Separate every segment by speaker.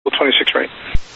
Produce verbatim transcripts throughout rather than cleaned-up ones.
Speaker 1: twenty-six right.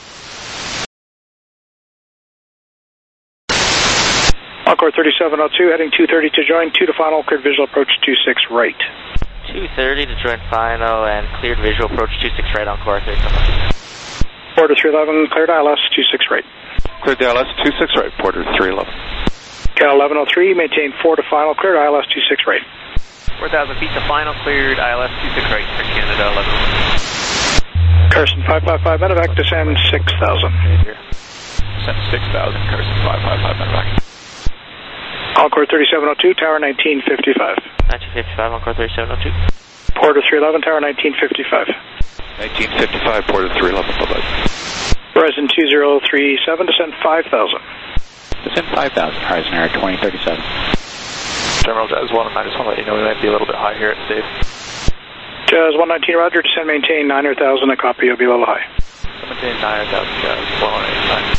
Speaker 1: Encore thirty-seven oh two, heading two thirty to join, two to final, cleared visual approach two six right.
Speaker 2: two thirty to join final and cleared visual approach two six right, Encore thirty-seven oh two.
Speaker 1: Porter three eleven, cleared I L S two six right.
Speaker 3: Cleared the I L S two six right, Porter three eleven.
Speaker 1: Cal eleven oh three, maintain four to final, cleared I L S two six right.
Speaker 4: four thousand feet to final, cleared I L S two six right, for Canada eleven.
Speaker 1: Carson five five five, medevac, descend six thousand.
Speaker 3: Descend six thousand, Carson five five five, medevac.
Speaker 1: Encore thirty-seven oh two, tower nineteen fifty-five.
Speaker 2: nineteen fifty-five, Encore thirty-seven oh two.
Speaker 1: Porter three eleven, tower nineteen fifty-five.
Speaker 3: nineteen fifty-five, Porter three eleven, bye-bye.
Speaker 1: Horizon two zero three seven, descend five thousand.
Speaker 5: Descend five thousand, Horizon Air twenty thirty-seven.
Speaker 4: Terminal Jazz one, I just want to let you know we might be a little bit high here at Dave.
Speaker 1: Jazz one nineteen, roger, descend maintain nine hundred thousand, a copy, you'll be a little high.
Speaker 4: Maintain nine hundred thousand, Jazz one one eight nine.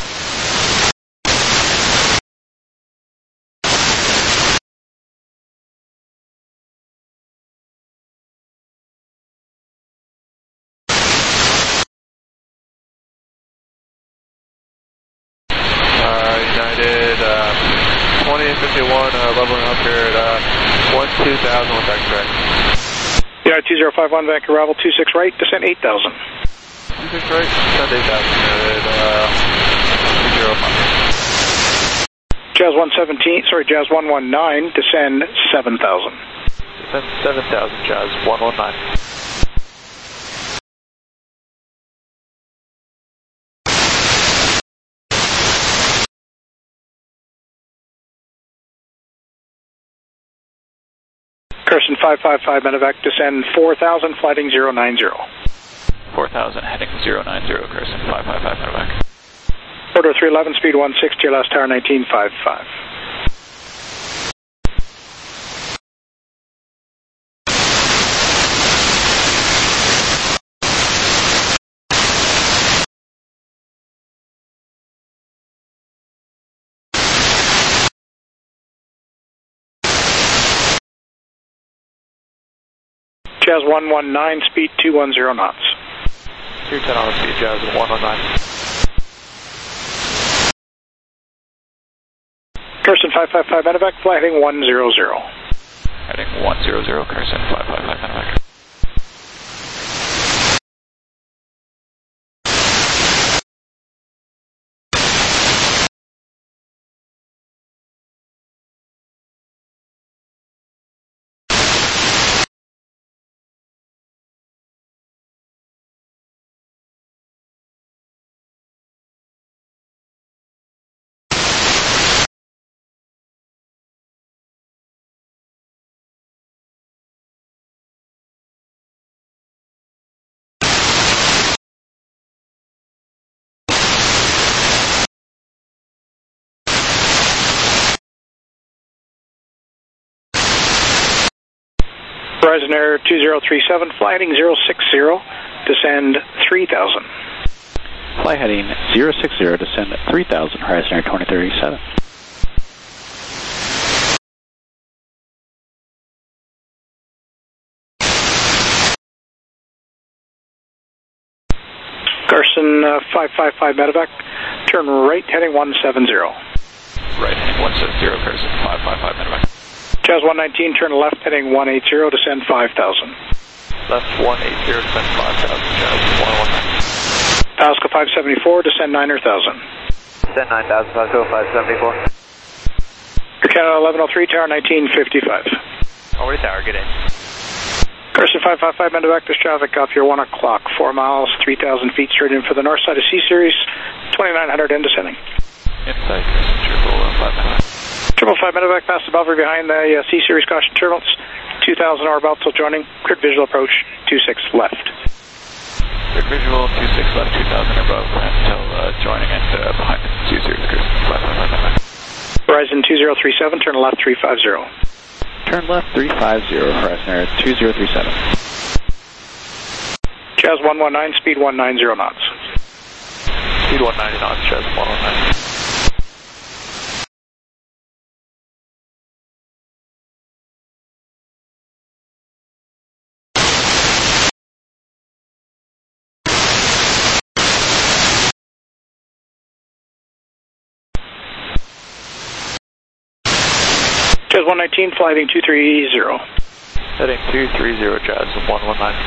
Speaker 3: fifty-one, uh, leveling up here at uh, one two thousand with that correct.
Speaker 1: Yeah, two zero five one, Vancouver, arrival two six right, descend eight thousand.
Speaker 3: two six right, descend eight thousand at uh, two zero five.
Speaker 1: Jazz one seventeen, sorry, Jazz one one nine, descend seven thousand.
Speaker 3: Descend seven thousand, Jazz one one nine.
Speaker 1: Carson five five five, medevac, descend four thousand, flighting zero nine zero.
Speaker 3: four thousand, heading zero nine zero, Carson five five five, medevac.
Speaker 1: Order three eleven, speed one sixty, last tower nineteen fifty-five. Jazz one one nine, speed two one zero knots.
Speaker 3: two ten on the speed, Jazz one one nine.
Speaker 1: Carson five five five, medevac, fly heading one zero zero.
Speaker 3: Heading one zero zero, Carson five five five, medevac.
Speaker 1: Horizon Air two zero three seven, fly heading zero six zero, descend three thousand.
Speaker 5: Fly heading zero six zero, descend three thousand, Horizon Air twenty thirty-seven.
Speaker 1: Carson uh, five five five, medevac, turn right heading one seven zero.
Speaker 3: Right heading one seven zero, Carson five five five, medevac.
Speaker 1: Jazz one nineteen, turn left heading one eighty, descend five thousand.
Speaker 3: Left one eighty, descend five thousand, Jazz one one nine.
Speaker 1: Pascal five seventy-four, descend nine hundred thousand.
Speaker 4: Descend nine thousand, Pascal five seventy-four.
Speaker 1: Air Canada eleven oh three, tower nineteen fifty-five.
Speaker 4: Already tower, get in.
Speaker 1: Carson five five five, medevac, this traffic off your one o'clock, four miles, three thousand feet straight in for the north side of C-Series, twenty-nine hundred and descending.
Speaker 3: Inside, Carson, triple five medevac.
Speaker 1: Triple five, medevac, past the Belfry behind the uh, C-Series caution turbulence, two thousand hour belt, still joining, cleared visual approach, two six left.
Speaker 3: Cleared visual, two six left, two thousand above, until uh, joining and uh, behind the C-Series, Carson five five five, medevac.
Speaker 1: Horizon two zero three seven, turn left three five zero.
Speaker 5: Turn left three five zero, Horizon Air two zero three seven.
Speaker 1: Jazz one one nine, speed one ninety knots.
Speaker 3: Speed one ninety knots, Jazz one one nine.
Speaker 1: Jazz one nineteen, fly heading two three zero.
Speaker 4: Heading two three zero, Jazz one one nine.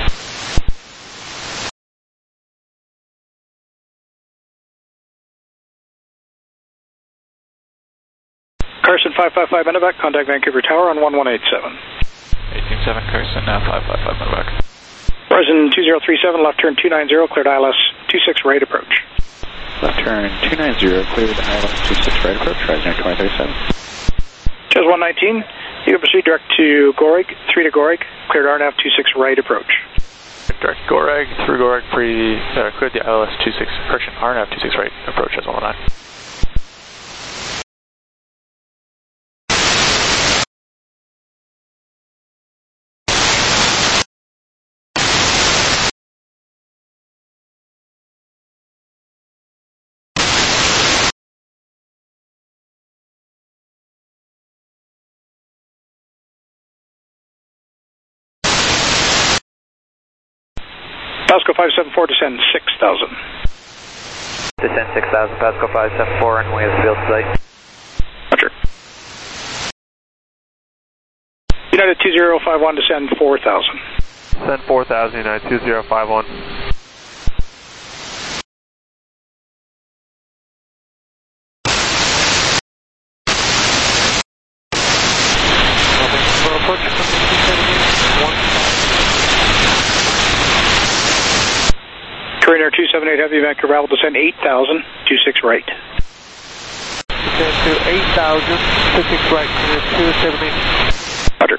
Speaker 1: Carson five five five Medevac, contact Vancouver Tower on one one eight seven.
Speaker 3: eighteen seven, Carson, uh, five five five Medevac.
Speaker 1: Horizon two zero three seven, left turn two nine zero, cleared I L S two six right approach.
Speaker 5: Left turn two nine zero, cleared I L S two six right approach, Horizon Air twenty thirty-seven.
Speaker 1: Jazz one nineteen, you can proceed direct to Gorig, three to Gorig, cleared R N A V two six right approach.
Speaker 4: Direct Goreg, through Goreg, pre, uh, cleared the I L S two six, correction, R N A V two six right approach, Jazz one one nine.
Speaker 1: Pasco five seven four, descend six thousand.
Speaker 6: Descend six thousand, Pasco five seven four, and we have field site.
Speaker 1: Roger. United two zero five one, descend four thousand.
Speaker 4: Descend four thousand, United two zero five one.
Speaker 1: Korean Air two seven eight Heavy, Vancouver Ravel, descend eight thousand, two six right.
Speaker 4: Descend to eight thousand, two six right, two seven eight.
Speaker 1: Roger.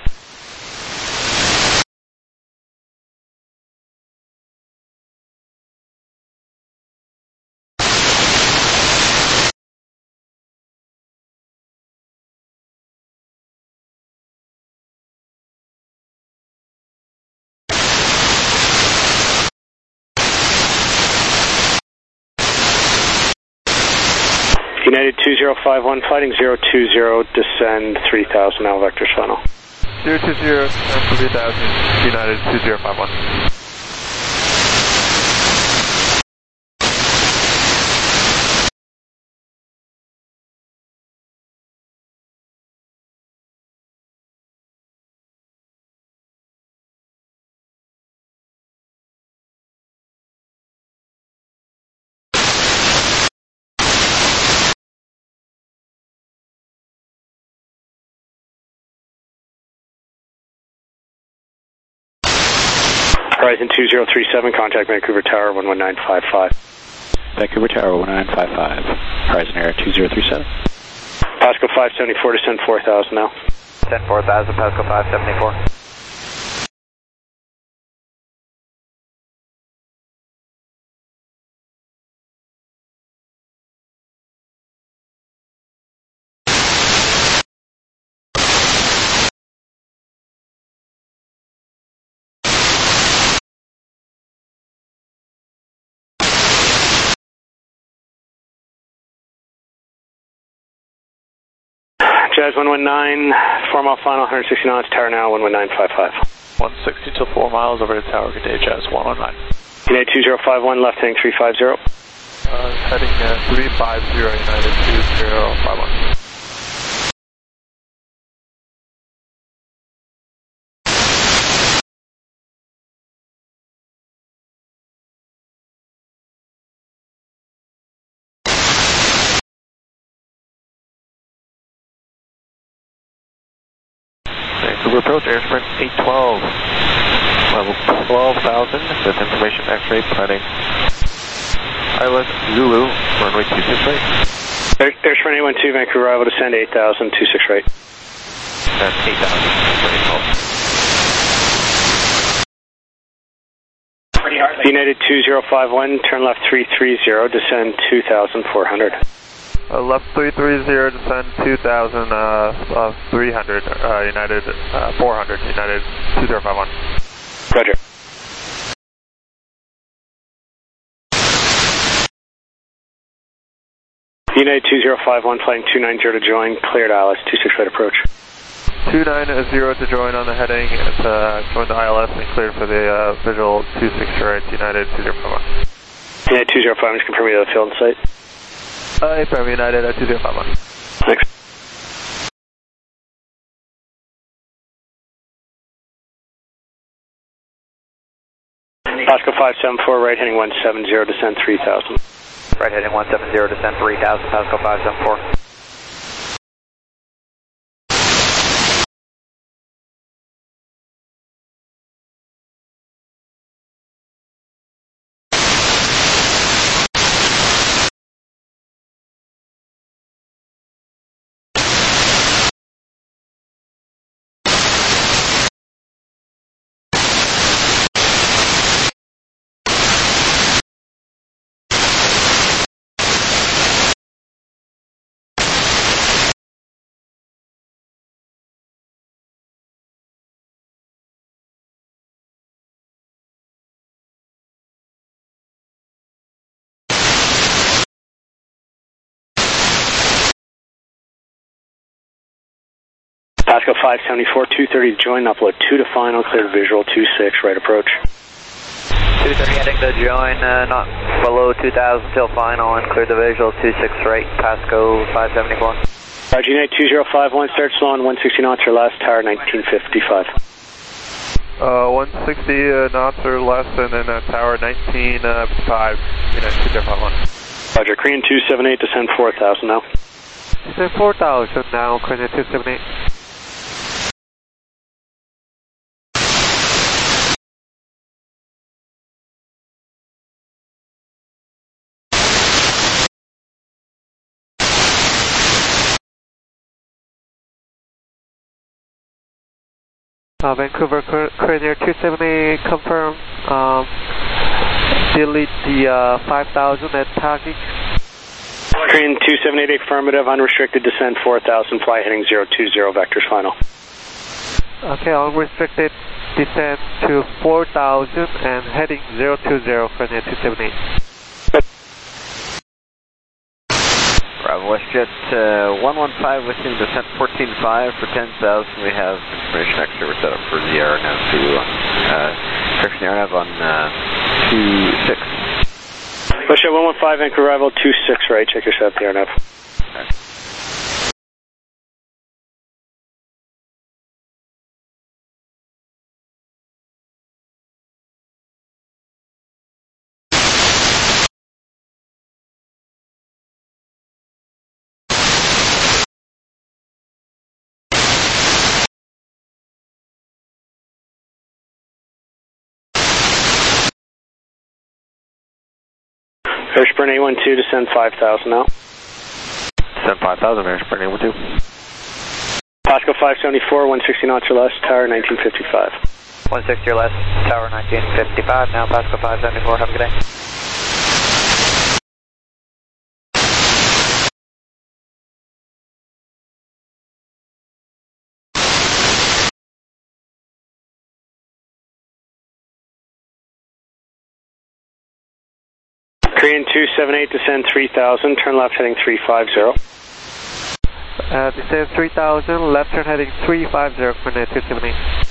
Speaker 1: United two zero five one, fighting zero two zero, descend three thousand, now vectors final.
Speaker 4: zero two zero, descend three thousand, United two zero five one.
Speaker 1: Horizon two zero three seven, contact Vancouver Tower one one nine five five.
Speaker 5: Vancouver Tower one nine five five, Horizon Air two zero three seven.
Speaker 1: Pasco five seventy-four, descend four thousand now.
Speaker 6: Descend four thousand, Pasco five seventy-four.
Speaker 1: Jazz one one nine, four mile final, one sixty knots, tower now, one one nine five five.
Speaker 4: one sixty till four miles over to tower, good day, Jazz one one nine.
Speaker 1: United two zero five one, left heading three five zero.
Speaker 4: Uh, heading uh, three five zero, United two zero five one. Vancouver approach, air sprint eight twelve, level twelve thousand, with information X-ray, planning I L S Zulu, runway two six right.
Speaker 1: Air, air sprint eight one two, Vancouver arrival, descend eight thousand, two six right.
Speaker 4: That's eight thousand, eight twelve.
Speaker 1: United two zero five one, turn left three three zero, descend two thousand four hundred.
Speaker 4: Uh, left three three zero, descend two thousand three hundred, uh, United uh, four hundred, United two zero five one.
Speaker 1: Roger. United two zero five one, flying two nine zero to join, cleared I L S two six right approach.
Speaker 4: two nine zero to join on the heading, to join the I L S and cleared for the uh, visual two six right, United two zero five one.
Speaker 1: United two zero five one, just confirm you have the field in sight.
Speaker 4: Uh, affirm, United uh, two zero five one.
Speaker 1: Thanks.
Speaker 7: Pasco five seven four, right heading one seven zero, descend three thousand.
Speaker 6: Right heading one seven zero, descend three thousand, Pasco five seven four.
Speaker 7: Pasco five seventy-four, two thirty to join, upload two to final, clear to visual, two six, right approach.
Speaker 6: two thirty heading to join, uh, not below two thousand till final, and clear the visual, two six right, Pasco five seventy-four.
Speaker 7: Roger, Unit two zero five one, start slow on one sixty knots or less, tower nineteen fifty-five.
Speaker 4: Uh, one sixty uh, knots or less, and then uh, tower nineteen fifty-five, Unit two zero five one.
Speaker 7: Roger, Korean two seven eight, descend four thousand now.
Speaker 4: Descend four thousand now, Korean two seven eight. Uh, Vancouver, Korean two seven eight, confirm, um, delete the uh, five thousand at taxi.
Speaker 7: Korean two seven eight, affirmative, unrestricted descend four thousand, fly heading zero two zero, vectors final.
Speaker 4: Okay, unrestricted descend to four thousand and heading zero two zero, Korean two seven eight.
Speaker 8: Bravo WestJet uh, one one five with him, descent fourteen five for ten thousand. We have information extra. We're set up for the air nav to uh, correction air nav on uh, two six.
Speaker 7: WestJet one one five, anchor arrival two six right, check your set, the air nav.
Speaker 8: Okay.
Speaker 7: Airspur eight one two, descend five thousand now.
Speaker 4: Descend five thousand, Airspur eight one two.
Speaker 7: Pasco five seventy-four, one sixty knots or less, tower nineteen fifty-five.
Speaker 6: one sixty or less, tower nineteen fifty-five, now Pasco five seventy-four, have a good day.
Speaker 7: Korean two seven eight, descend three thousand, turn left heading three five zero.
Speaker 4: Uh, descend three thousand, left turn heading three five zero, Korean two seven eight.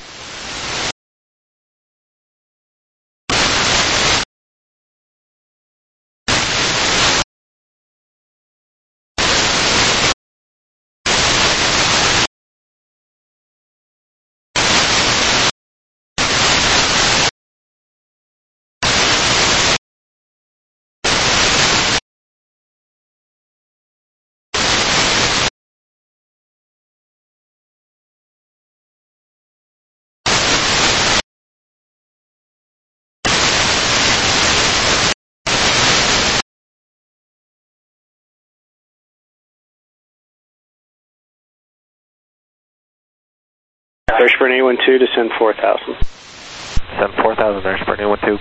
Speaker 7: Airspur eight one two, descend four thousand.
Speaker 4: Descend four thousand, Airspur eight one two.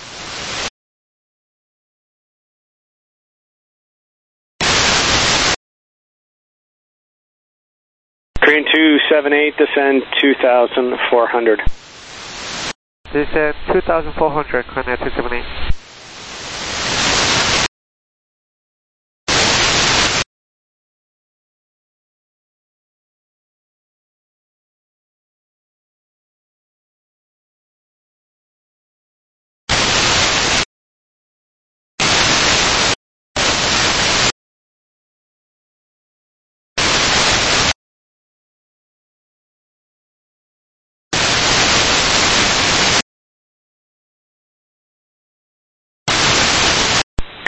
Speaker 7: Korean two seven eight, descend two thousand four hundred.
Speaker 4: Descend two thousand four hundred, Korean two seven eight.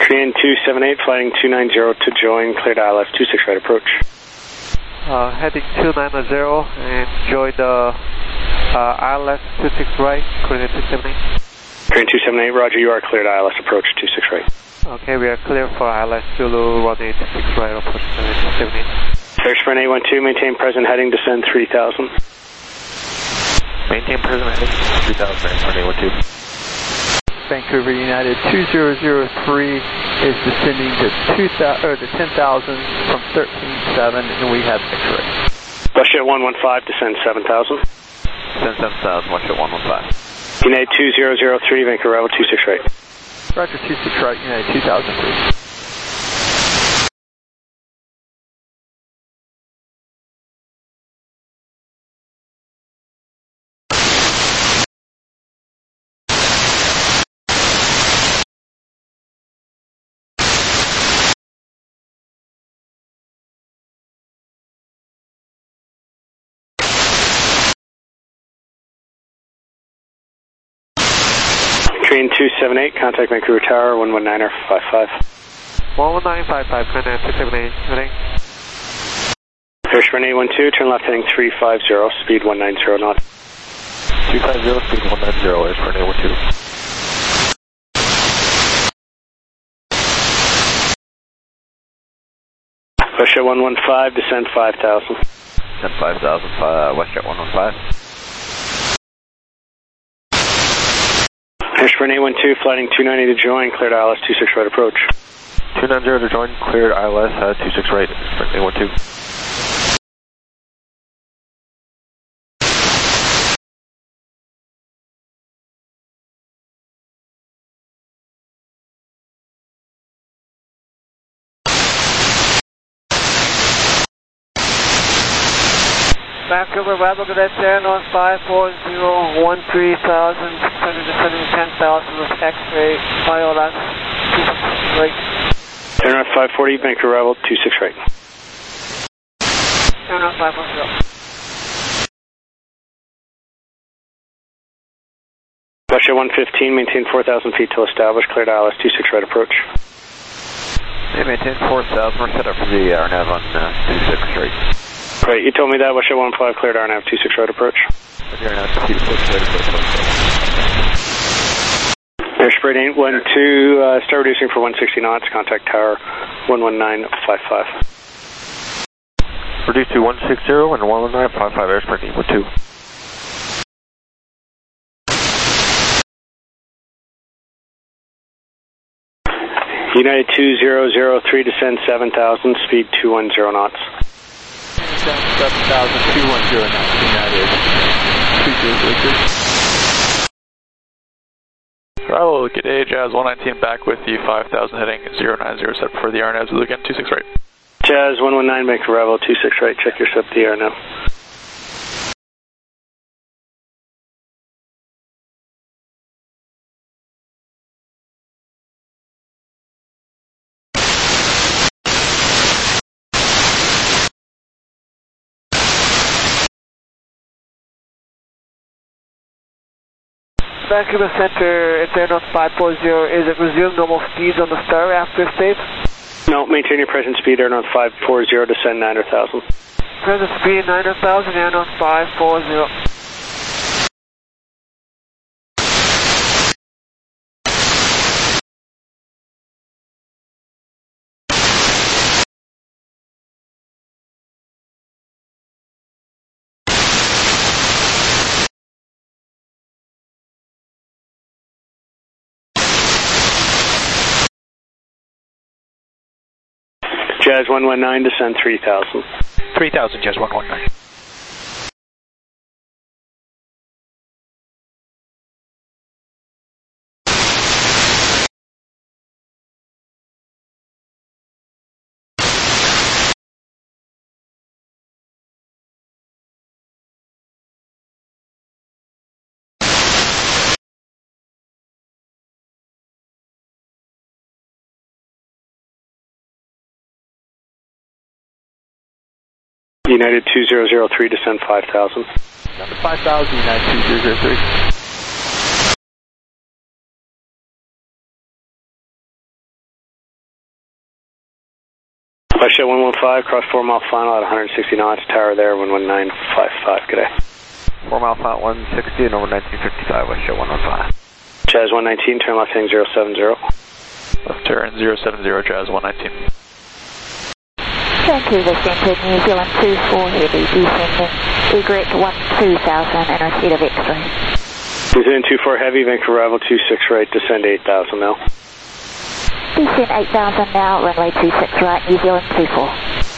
Speaker 7: Korean two seven eight, flying two nine zero to join, cleared I L S two six right approach.
Speaker 9: Uh, heading two nine zero and join the uh, I L S two six right, Korean two seven eight.
Speaker 7: Korean two seven eight, roger, you are cleared I L S approach two six right.
Speaker 9: Okay, we are clear for I L S Zulu one eight six right, approach two seven eight.
Speaker 7: Search for an eight one two, maintain present heading, descend three thousand.
Speaker 4: Maintain present heading, three thousand, for an eight one two.
Speaker 10: Vancouver United two zero zero three is descending to two thousand, or to ten thousand from thirteen seven, and we have X-ray.
Speaker 7: Bushjet one one five, descend seven thousand.
Speaker 8: Descend seven thousand, Bushjet one one five.
Speaker 7: United two zero zero three, Vancouver Rebel two six right.
Speaker 10: Roger, two six right, United two thousand three.
Speaker 7: Korean two seven eight, contact Vancouver Tower, one one nine er five five.
Speaker 9: one one nine five five, Korean two seven eight, heading.
Speaker 7: Search for an eight one two, turn left heading three five zero, speed one nine zero knots.
Speaker 4: three five zero, speed one nine zero, is for an eight one two.
Speaker 7: Bushjet one one five, descend five thousand.
Speaker 8: Descend five thousand, uh, WestJet one one five.
Speaker 7: Search for an eight one two, flighting two ninety to join, cleared I L S two six right approach.
Speaker 4: two nine zero to join, cleared I L S uh, two six right, for an eight one two.
Speaker 9: Vancouver Rebel, good afternoon, North five four zero one three thousand, six hundred descending ten thousand with X-ray, I L S two six right.
Speaker 7: Turn north five forty, Vancouver Rebel two six right.
Speaker 9: Turn north five forty.
Speaker 7: Bushjet one fifteen, maintain four thousand feet till established, cleared I L S two six right approach.
Speaker 8: They maintain four thousand, we're set up for the R N A V on uh, two six right.
Speaker 7: Right, you told me that. Bushjet one five, cleared R N A V two six right approach. Airspread eight one two, uh, start reducing for one sixty knots, contact tower one one nine five five.
Speaker 4: Reduce to one six zero and one one nine five five, airspread eight one two.
Speaker 7: United two zero zero three, descend seven thousand, speed two one zero knots.
Speaker 10: seven thousand two hundred knots, United two zero zero three.
Speaker 3: Bravo, good day, Jazz one nineteen back with you, five thousand heading zero nine zero, set for the R N A V, Zulu again, two six right.
Speaker 7: Jazz one one nine, Vancouver Rebel two six right, check your sub the R N A V.
Speaker 9: Vancouver Center, it's Air North five four zero, is it resume normal speeds on the star after state?
Speaker 7: No, maintain your present speed, Air North five four zero, descend nine thousand.
Speaker 9: Present speed nine thousand, Air North five four zero.
Speaker 7: Jazz one one nine, descend three thousand.
Speaker 3: three thousand, Jazz one one nine.
Speaker 7: United two zero zero three, descend five thousand.
Speaker 10: five thousand, United two zero zero three.
Speaker 7: Russia one one five, cross four mile final at one hundred sixty knots, tower there, one one nine five five, good day.
Speaker 8: four mile final one sixty and over nineteen fifty-five, West Show one one five.
Speaker 7: Jazz one nineteen, turn left heading zero seven zero.
Speaker 3: Left turn zero seven zero, Jazz one nineteen.
Speaker 11: Vancouver Centre, New Zealand two four heavy, descending, egret one two thousand and receipt of X-ray.
Speaker 7: New Zealand two four heavy, Vancouver arrival two six right, descend eight thousand now.
Speaker 11: Descend eight thousand now, runway two six right, New Zealand two four.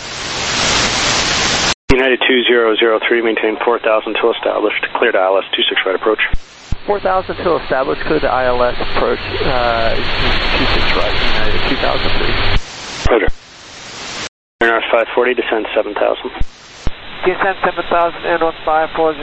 Speaker 7: United two zero zero three, maintain four thousand till established, clear to I L S two six right approach.
Speaker 10: four thousand till established, clear to I L S approach, uh, two six right, United two thousand three.
Speaker 7: Roger. Air North five forty, descend seven thousand.
Speaker 9: Descend seven thousand, Air North five forty.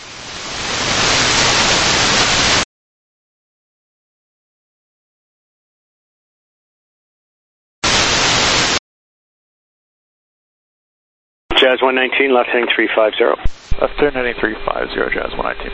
Speaker 7: Jazz one nineteen, left heading three five zero.
Speaker 3: Left turn heading three five zero, Jazz one nineteen.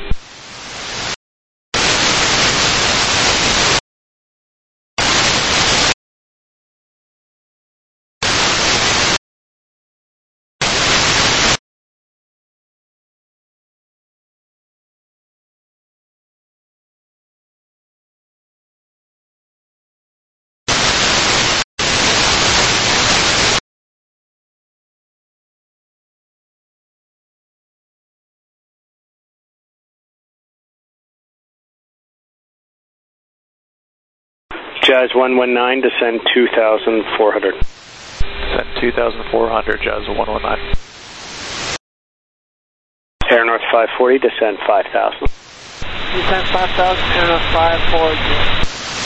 Speaker 7: Jazz one one nine, descend two thousand four hundred.
Speaker 3: Descend two thousand four hundred, Jazz one one nine.
Speaker 7: Air North five forty, descend five thousand.
Speaker 9: Descend five thousand, Air North five forty.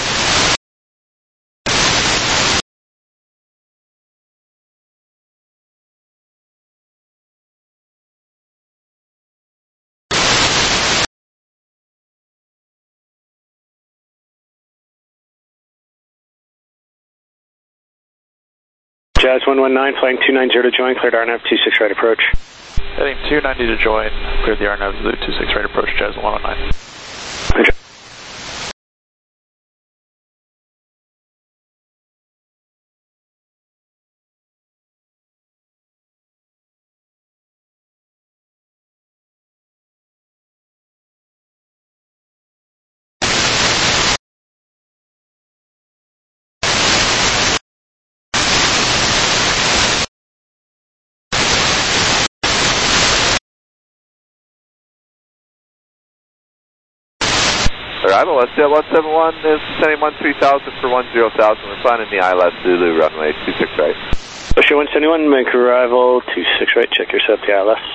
Speaker 7: Jazz one one nine, flying two nine zero to join, cleared R N A V two six right approach.
Speaker 3: Heading two ninety to join, cleared the R N A V two six right approach, Jazz one one nine.
Speaker 7: Roger.
Speaker 8: Arrival, West Jet one seven one is descending one three thousand for one zero thousand. We're flying in the I L S Zulu runway two six right.
Speaker 7: Russia one seventy-one, Vancouver arrival two six right, check yourself the I L S.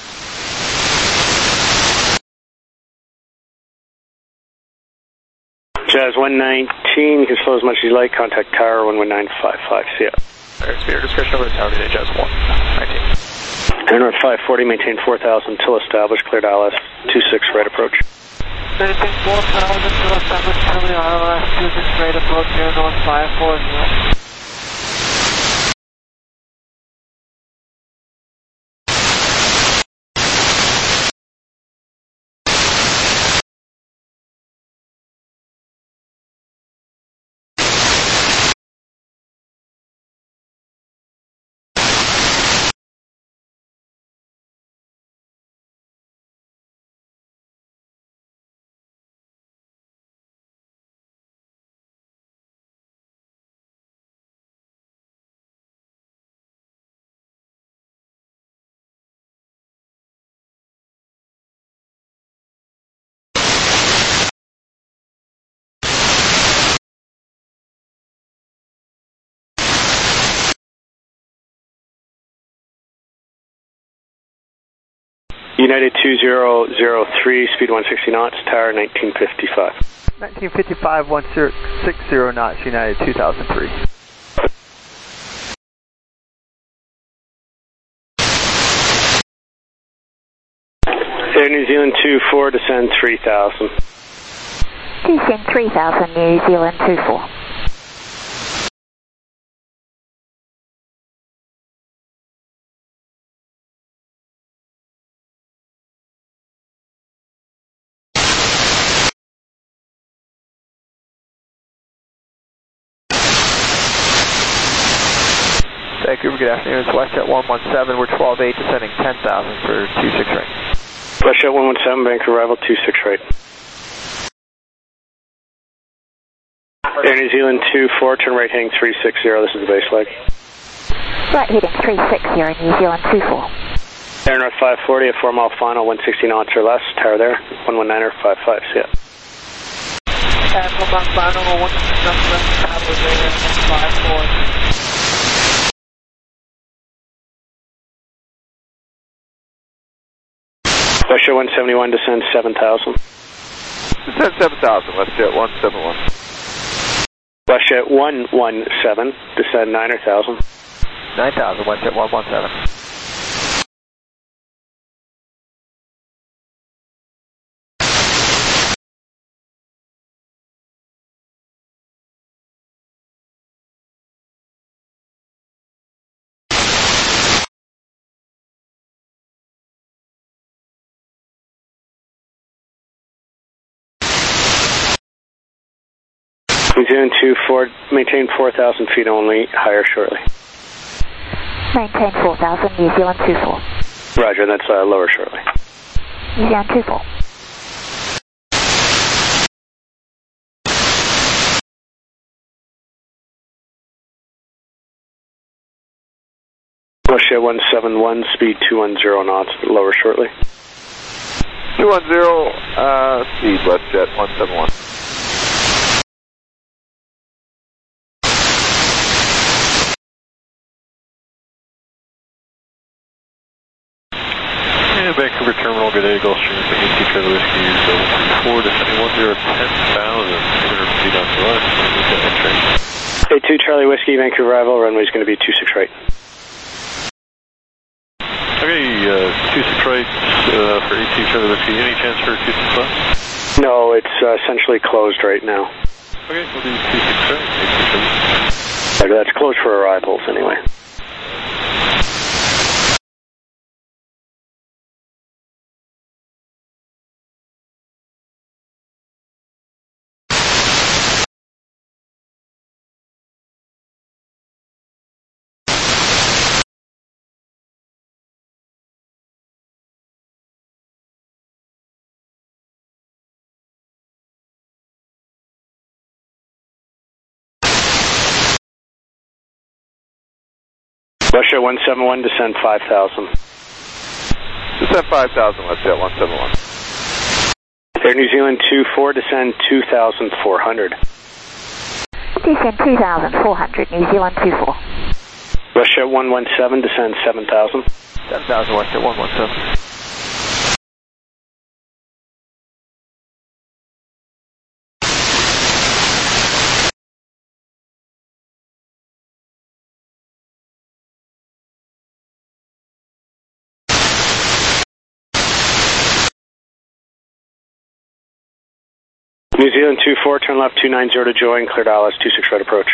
Speaker 7: Jazz one nineteen, you can slow as much as you like, contact tower one one nine five five, see ya.
Speaker 3: Airspeed discretion over the tower today, Jazz one nineteen.
Speaker 7: Air North five forty, maintain four thousand till established, cleared I L S two six right approach.
Speaker 9: Maintain four thousand till established, clear to I L S two six right approach, Air North five forty.
Speaker 7: United two zero zero three, speed one sixty knots, tower nineteen fifty-five.
Speaker 10: nineteen fifty-five, one sixty knots, United two thousand three.
Speaker 7: Air New Zealand two four, descend three thousand.
Speaker 11: Descend three thousand, New Zealand two four.
Speaker 10: Vancouver, good afternoon. It's WestJet one one seven. We're twelve eight, descending ten thousand for two six right.
Speaker 7: WestJet one one seven, Vancouver arrival two six right. Air New Zealand two four, turn right heading three six zero, this is the base leg.
Speaker 11: Right heading three six zero, New Zealand two four.
Speaker 7: Air North five forty, a four mile final, one sixty knots or less, tower there, one one niner five five, see ya.
Speaker 9: Air four mile final, one sixty knots or less, tower there, five four.
Speaker 7: WestJet one seventy-one, descend seven thousand.
Speaker 4: Descend seven thousand, WestJet one seventy-one.
Speaker 7: WestJet one one seven, descend nine thousand.
Speaker 10: nine thousand, WestJet one one seven.
Speaker 7: New Zealand two four, maintain four thousand feet only, higher shortly.
Speaker 11: Maintain four thousand, New Zealand two four.
Speaker 7: Roger, that's uh, lower shortly.
Speaker 11: New Zealand two four.
Speaker 7: WestJet one seven one, speed two one zero knots, lower shortly.
Speaker 4: two one zero, uh, speed WestJet one seven one.
Speaker 12: Vancouver Terminal, good day, Gulfstream, A T Charlie Whiskey, seven three four, descending one zero, ten thousand, two hundred feet on to us,
Speaker 7: A two Charlie Whiskey, Vancouver arrival, runway is going to be two six right.
Speaker 12: Okay, uh, two six right uh, for A T Charlie Whiskey, any chance for two six left?
Speaker 7: No, it's uh, essentially closed right now.
Speaker 12: Okay, we'll do two six right, A T Charlie.
Speaker 7: Roger, that's closed for arrivals anyway. WestJet one seven one, descend five thousand.
Speaker 4: Descend five thousand, WestJet one seven one.
Speaker 7: Air New Zealand two four, descend two thousand four hundred.
Speaker 11: Descend two thousand four hundred, New Zealand two four.
Speaker 7: WestJet one one seven, descend seven thousand.
Speaker 10: seven thousand, WestJet one one seven.
Speaker 7: New Zealand two four, turn left two nine zero to join, cleared I L S two six right approach.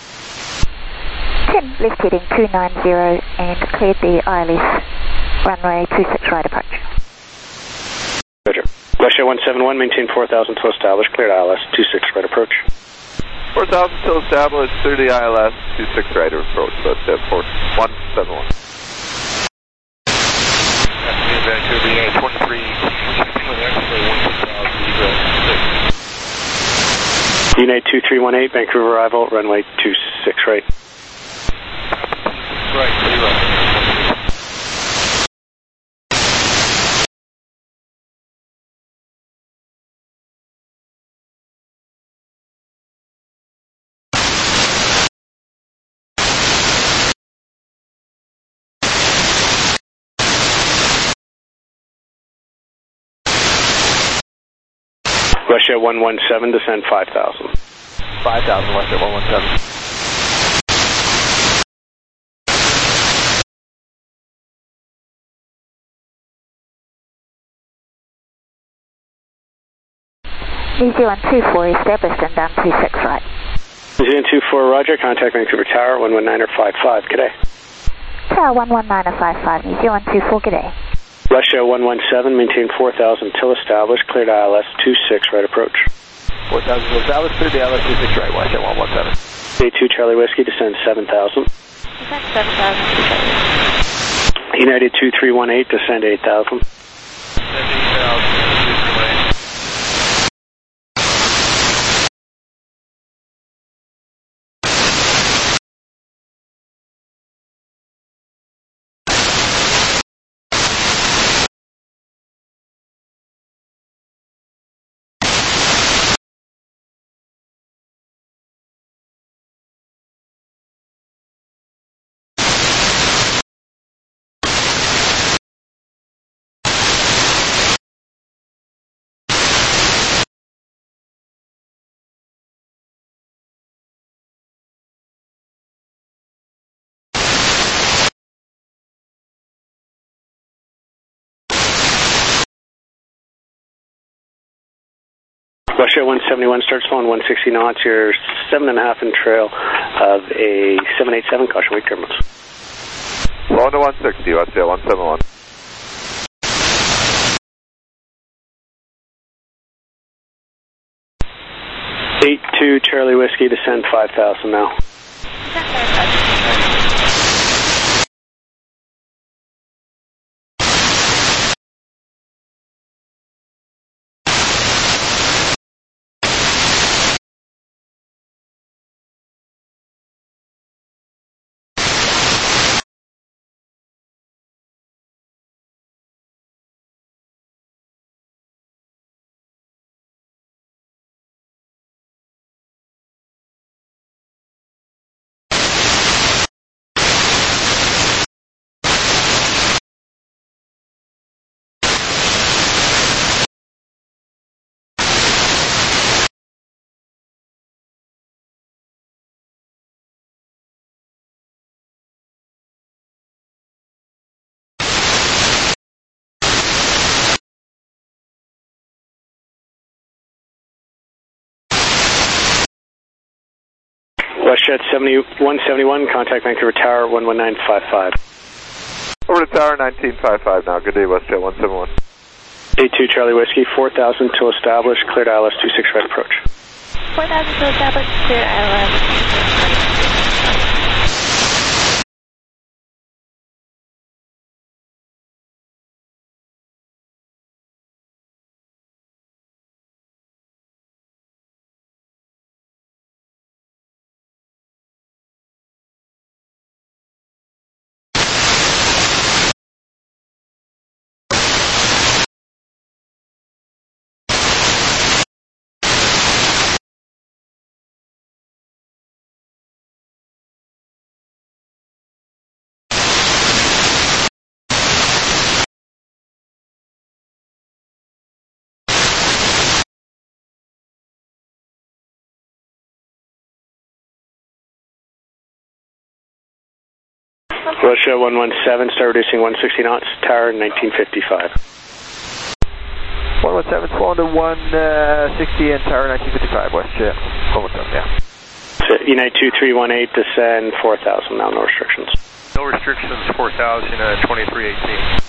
Speaker 11: ten left heading two nine zero and cleared the I L S runway two six right approach.
Speaker 7: Roger. WestJet one seven one, maintain four thousand till established, cleared I L S two six right approach.
Speaker 4: four thousand till established, through the I L S two six right approach, WestJet one seven one.
Speaker 12: Afternoon, Vancouver, United twenty-three, sixteen with X-ray, one six thousand, six.
Speaker 7: United two three one eight, Vancouver arrival, runway two six right.
Speaker 12: Right, zero.
Speaker 7: WestJet one one seven, descend five thousand.
Speaker 10: five thousand, WestJet one one seven.
Speaker 11: New Zealand two four established and down two six right.
Speaker 7: New Zealand two four, roger, contact Vancouver Tower, one one niner five five, g'day.
Speaker 11: Tower one one niner five five, New Zealand two four, g'day.
Speaker 7: WestJet one one seven, maintain four thousand till established, cleared I L S two six right approach.
Speaker 10: four thousand established, cleared the I L S two six right, WestJet one one seven.
Speaker 7: A two Charlie Whiskey, descend seven thousand.
Speaker 11: Descend seven thousand to Charlie.
Speaker 7: United two three one eight, descend eight thousand.
Speaker 3: Descend eight thousand, two three one eight.
Speaker 7: Russia one seventy-one, start slowing one sixty knots. You're seven and a half in trail of a seven eighty-seven, caution wake turbulence.
Speaker 13: Slow to one sixty, Russia one seventy-one.
Speaker 7: eight two Charlie Whiskey, descend five thousand now.
Speaker 11: Descend five thousand.
Speaker 7: WestJet one seventy-one, contact Vancouver Tower one one nine five five.
Speaker 13: Over to Tower nineteen fifty-five now. Good day, WestJet one seventy-one.
Speaker 7: eight two Charlie Whiskey, four thousand till established, cleared I L S two six right approach.
Speaker 11: four thousand to establish, clear I L S.
Speaker 7: Russia one one seven, start reducing one sixty knots, Tower nineteen fifty-five.
Speaker 10: one one seven, slow to one sixty and Tower nineteen fifty-five, WestJet. one one seven, yeah.
Speaker 7: So, United two three one eight, descend four thousand now, no restrictions.
Speaker 12: No restrictions, four thousand, uh, twenty-three eighteen.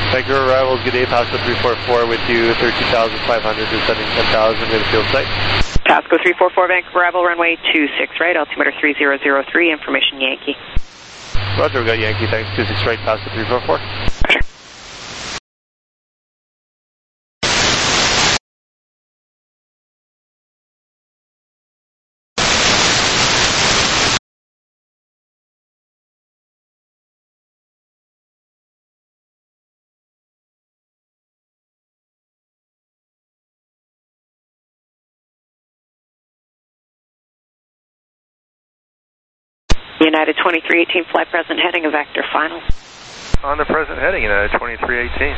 Speaker 12: Vancouver arrivals, good day, Pasco three four four with you, thirteen thousand five hundred, descending ten thousand, way to field site.
Speaker 14: Pasco three four four, Vancouver arrival, runway two six right, altimeter three zero zero three, information Yankee.
Speaker 12: Roger, we got Yankee, thanks, two six right, Pasco three four four.
Speaker 14: Roger. United twenty-three eighteen, flight present heading, a vector final.
Speaker 12: On the present heading, United twenty-three eighteen.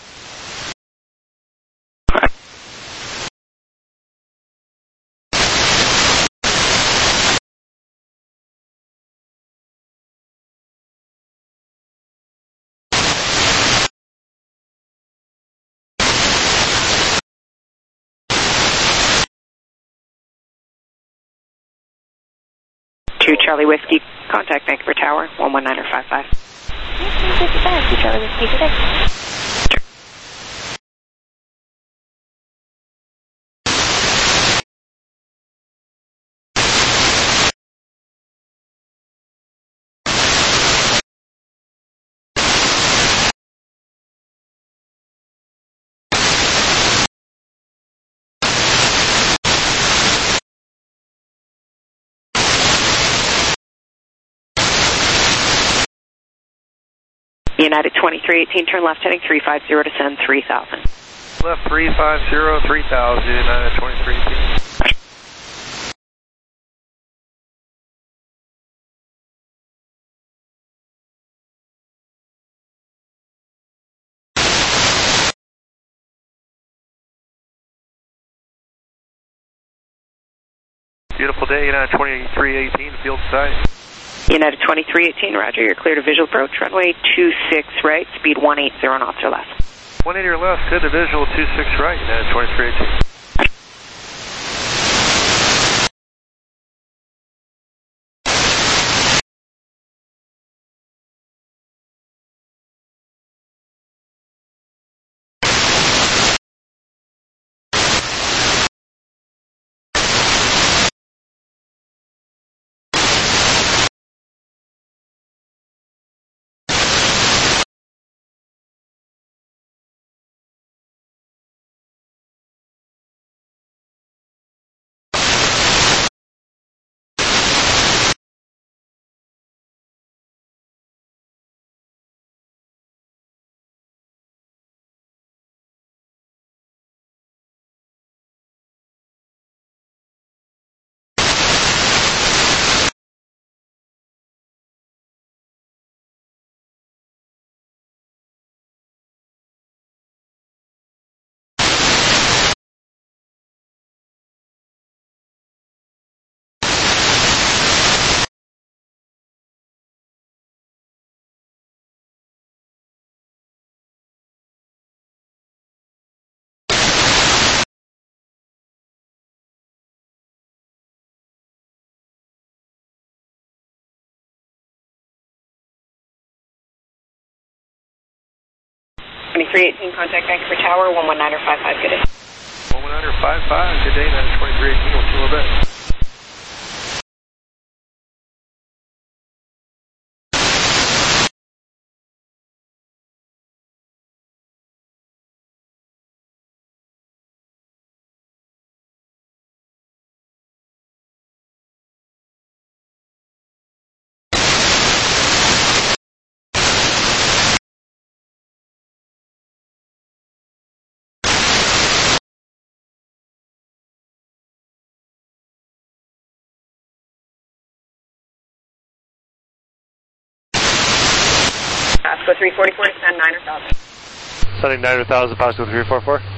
Speaker 14: Two Charlie Whiskey, contact Vancouver Tower, one one nine five five.
Speaker 11: Two Charlie Whiskey, today.
Speaker 14: United twenty-three eighteen, turn left heading three five zero, descend three thousand.
Speaker 12: Left three five zero, three thousand, United twenty-three eighteen. Beautiful day, United twenty-three eighteen, field site.
Speaker 14: United twenty-three eighteen, roger, you're clear to visual approach, runway two six right, speed one eighty knots or less.
Speaker 12: one eighty or less, good to visual, two six right, United twenty-three eighteen.
Speaker 14: twenty-three eighteen, contact Vancouver Tower, one one nine five five, good day.
Speaker 12: one one nine five five, good day, United twenty-three eighteen, we'll see you in a bit.
Speaker 14: Pasco three forty-four, descend nine thousand.
Speaker 12: Sending nine thousand, Pasco three four four.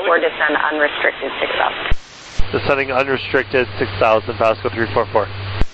Speaker 14: forty-four, descend unrestricted six thousand.
Speaker 12: Descending unrestricted six thousand, Pasco three four four.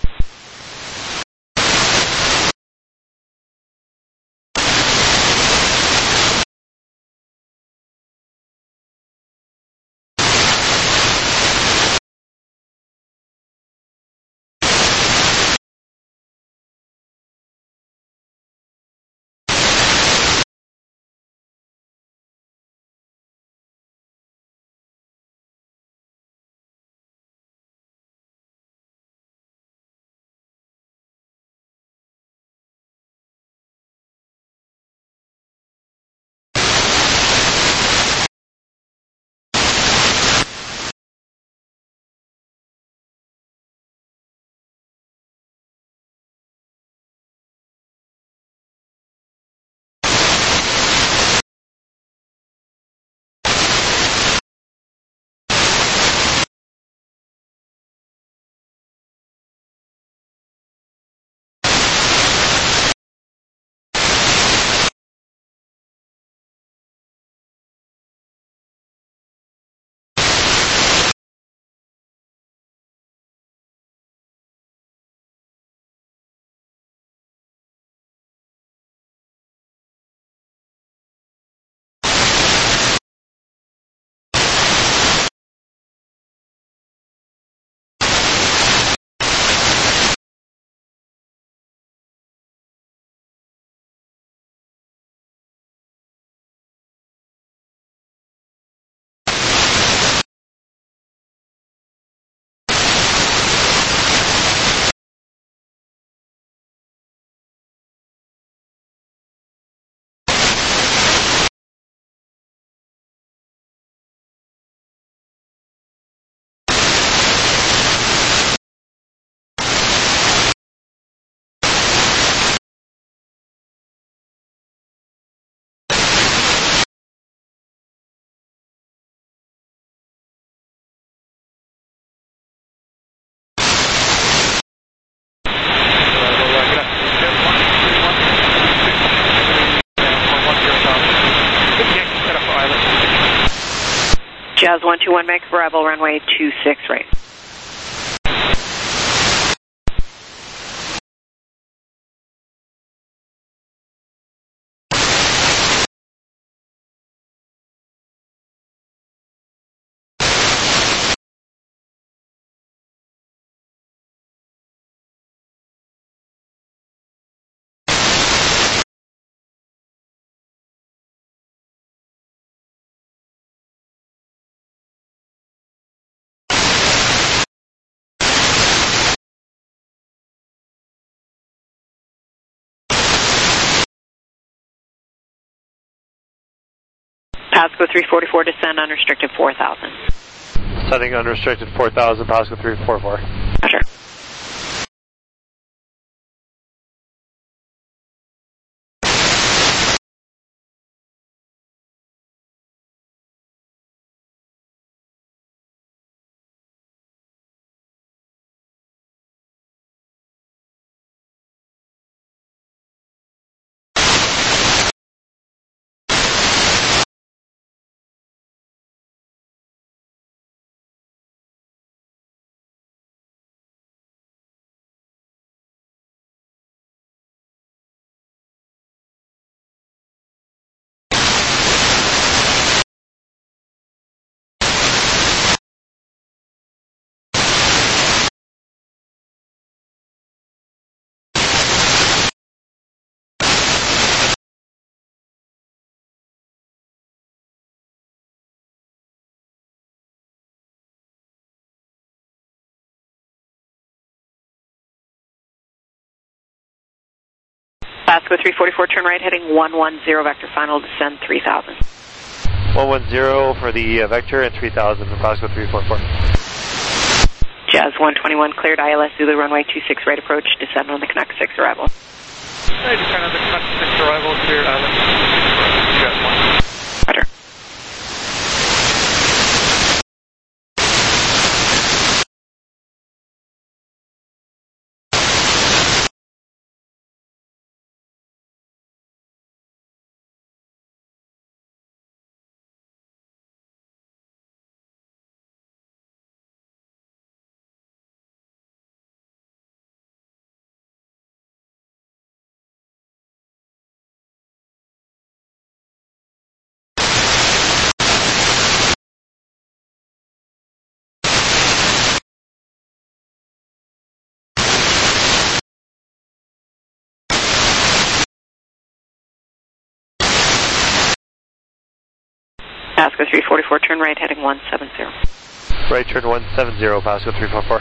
Speaker 14: Jazz one two one, make arrival runway two six right. Pasco three forty-four, descend unrestricted four thousand.
Speaker 12: Descending unrestricted four thousand, Pasco three four four.
Speaker 14: Roger. Pasco three forty-four, turn right heading one one zero, vector final, descend three thousand.
Speaker 12: one one zero for the uh, vector and three thousand for Pasco three four four.
Speaker 14: Jazz one twenty-one, cleared I L S Zulu runway two six right approach, descend on the Canuck six arrival.
Speaker 3: Hey, descend on the Canuck six arrival, cleared I L S Jazz one.
Speaker 14: Pasco three forty-four, turn right heading one seven zero.
Speaker 4: Right turn one seven zero, Pasco three four four.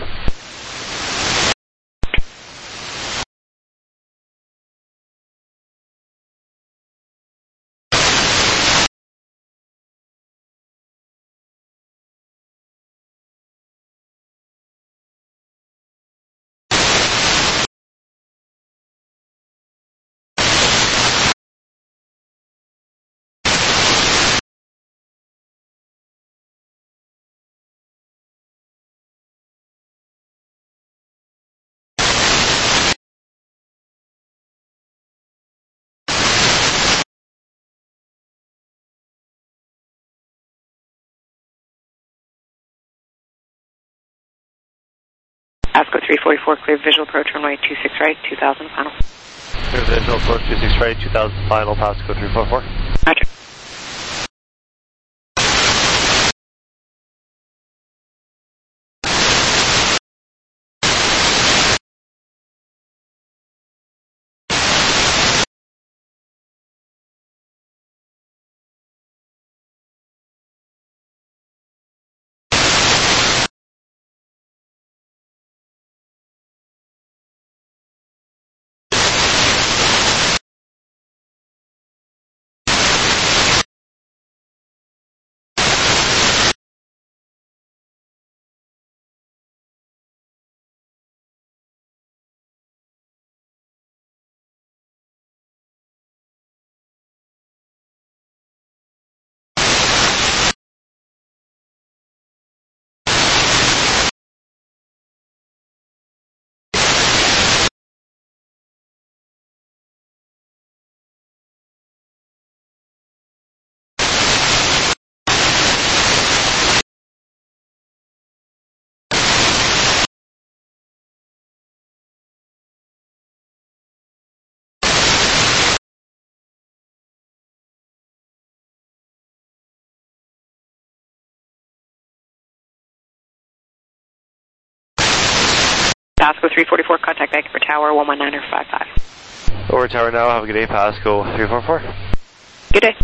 Speaker 14: Pasco three forty-four, clear visual approach, runway two six right, two thousand, final.
Speaker 4: Clear visual approach two six right, two thousand, final, Pasco three four four.
Speaker 14: Roger. Pasco three forty-four, contact Vancouver Tower, one one nine five five.
Speaker 4: Over tower now, have a good day, Pasco three four four.
Speaker 14: Good day.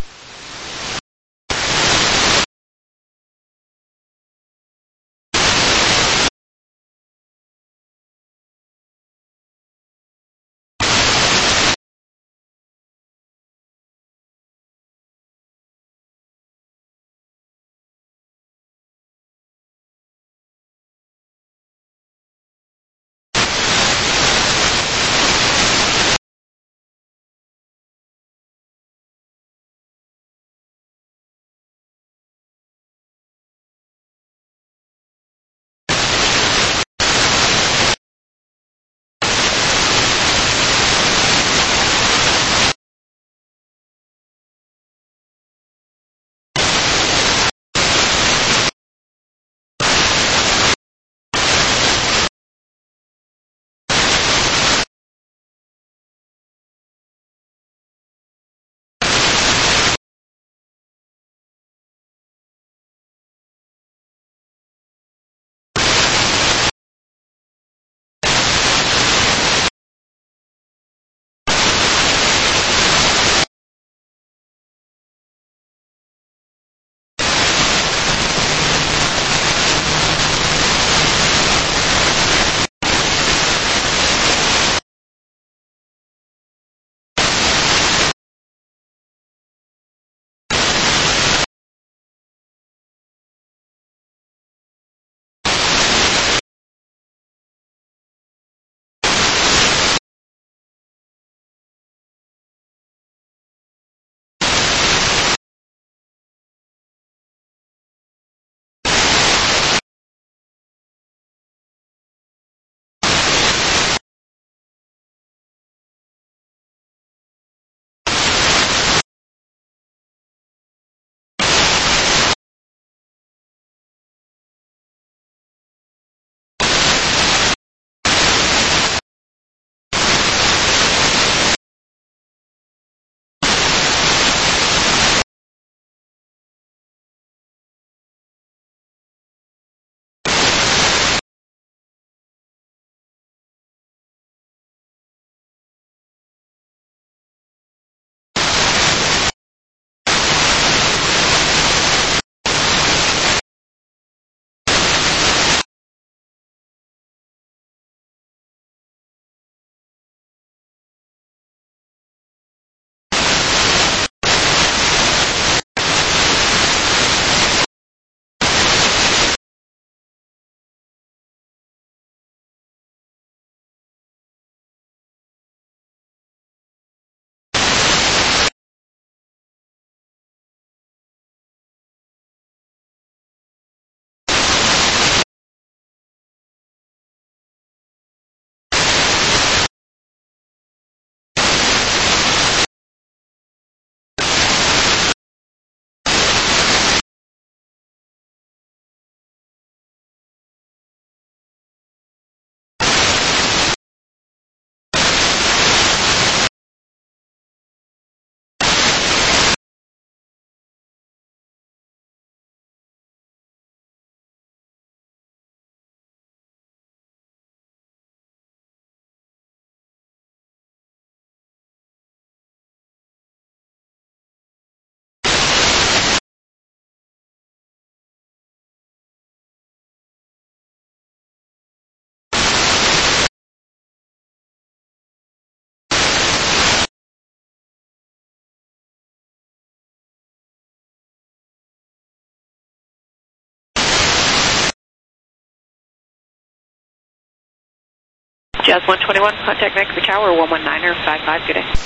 Speaker 14: Jazz one twenty-one, contact Vancouver Tower, one one niner five five, good day.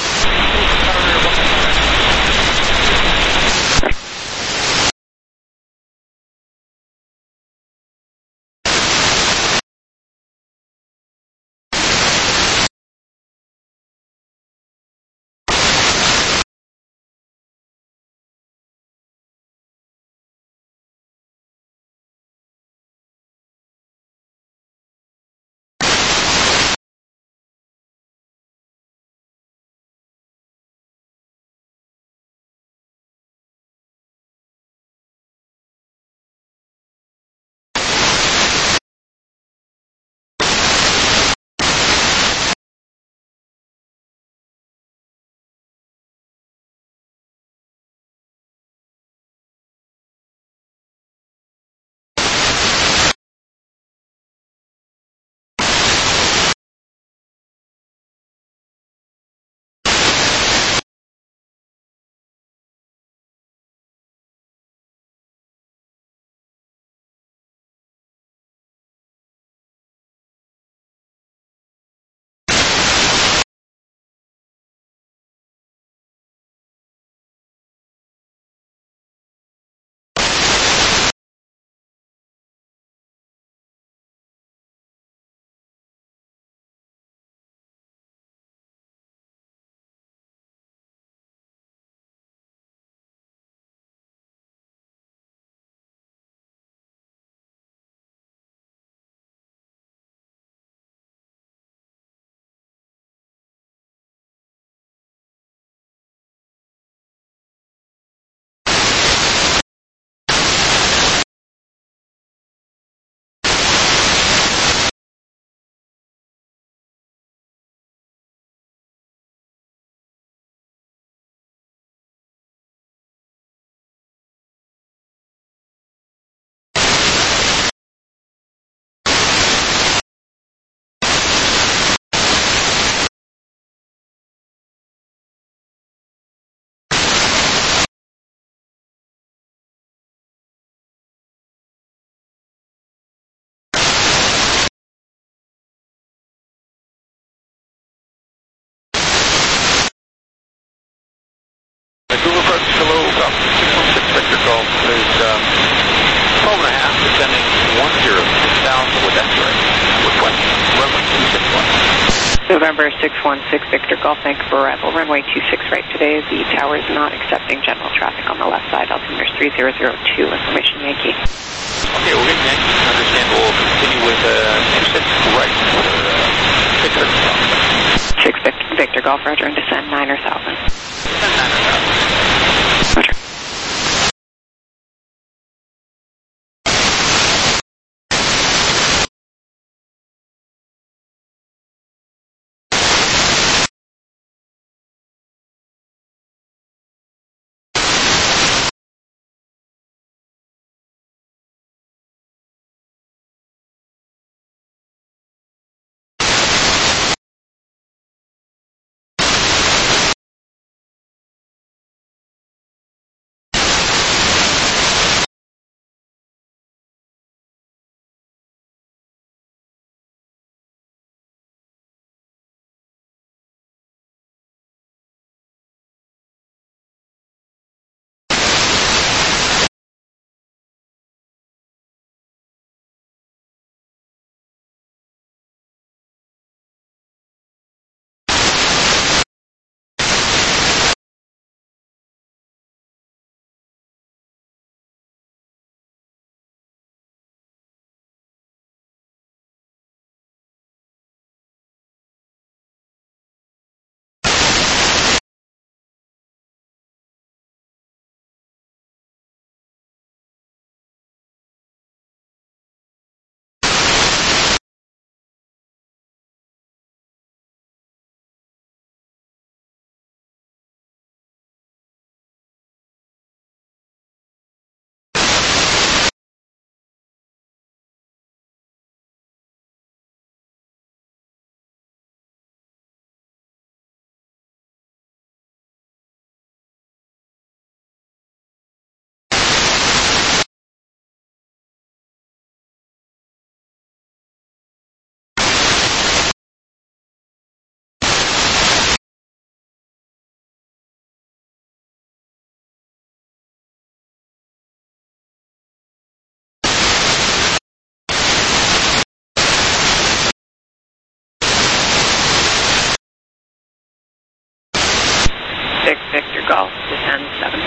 Speaker 15: Vancouver approach, hello, Golf six one six, Victor Golf is um, twelve and a half, descending one zero, thousand with X-ray, request runway two six one.
Speaker 14: November six one six, Victor Golf, Vancouver arrival, runway two six right today. The tower is not accepting general traffic on the left side, altimeter three zero zero two, information Yankee.
Speaker 15: Okay, we're getting Yankee, understand we'll continue with uh, six right for uh, six
Speaker 14: six Victor Golf, Roger, and descend niner thousand.
Speaker 15: Descend niner thousand.
Speaker 14: Roger.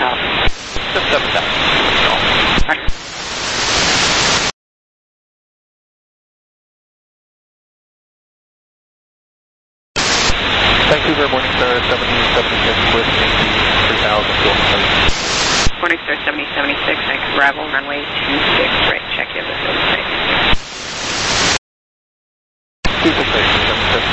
Speaker 14: thousand.
Speaker 15: Just seven thousand.
Speaker 14: Roger.
Speaker 4: Vancouver, Morningstar seventy seventy-six with Yankee three thousand, go ahead.
Speaker 14: Morningstar seventy seventy-six, Vancouver arrival, runway two six right, check in the field site.
Speaker 4: two six right, seven six.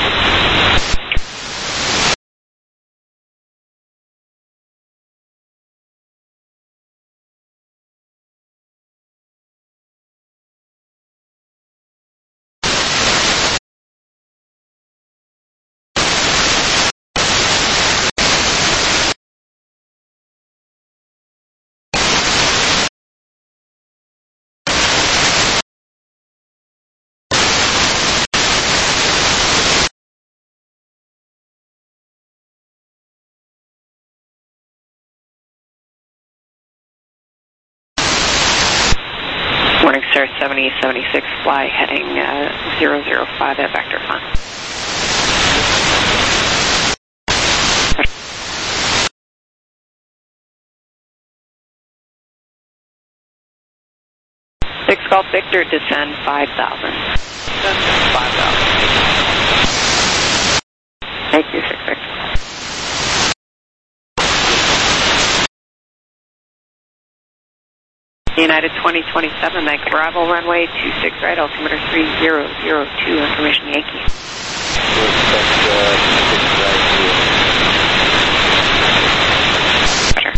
Speaker 14: Morningstar seventy seventy-six, fly heading uh, zero zero five at vector fun. Six Golf Victor, descend five thousand.
Speaker 15: five thousand.
Speaker 14: Thank you, Six Victor. United twenty twenty-seven, Vancouver arrival, runway two six right, altimeter three zero zero two, information Yankee. Roger.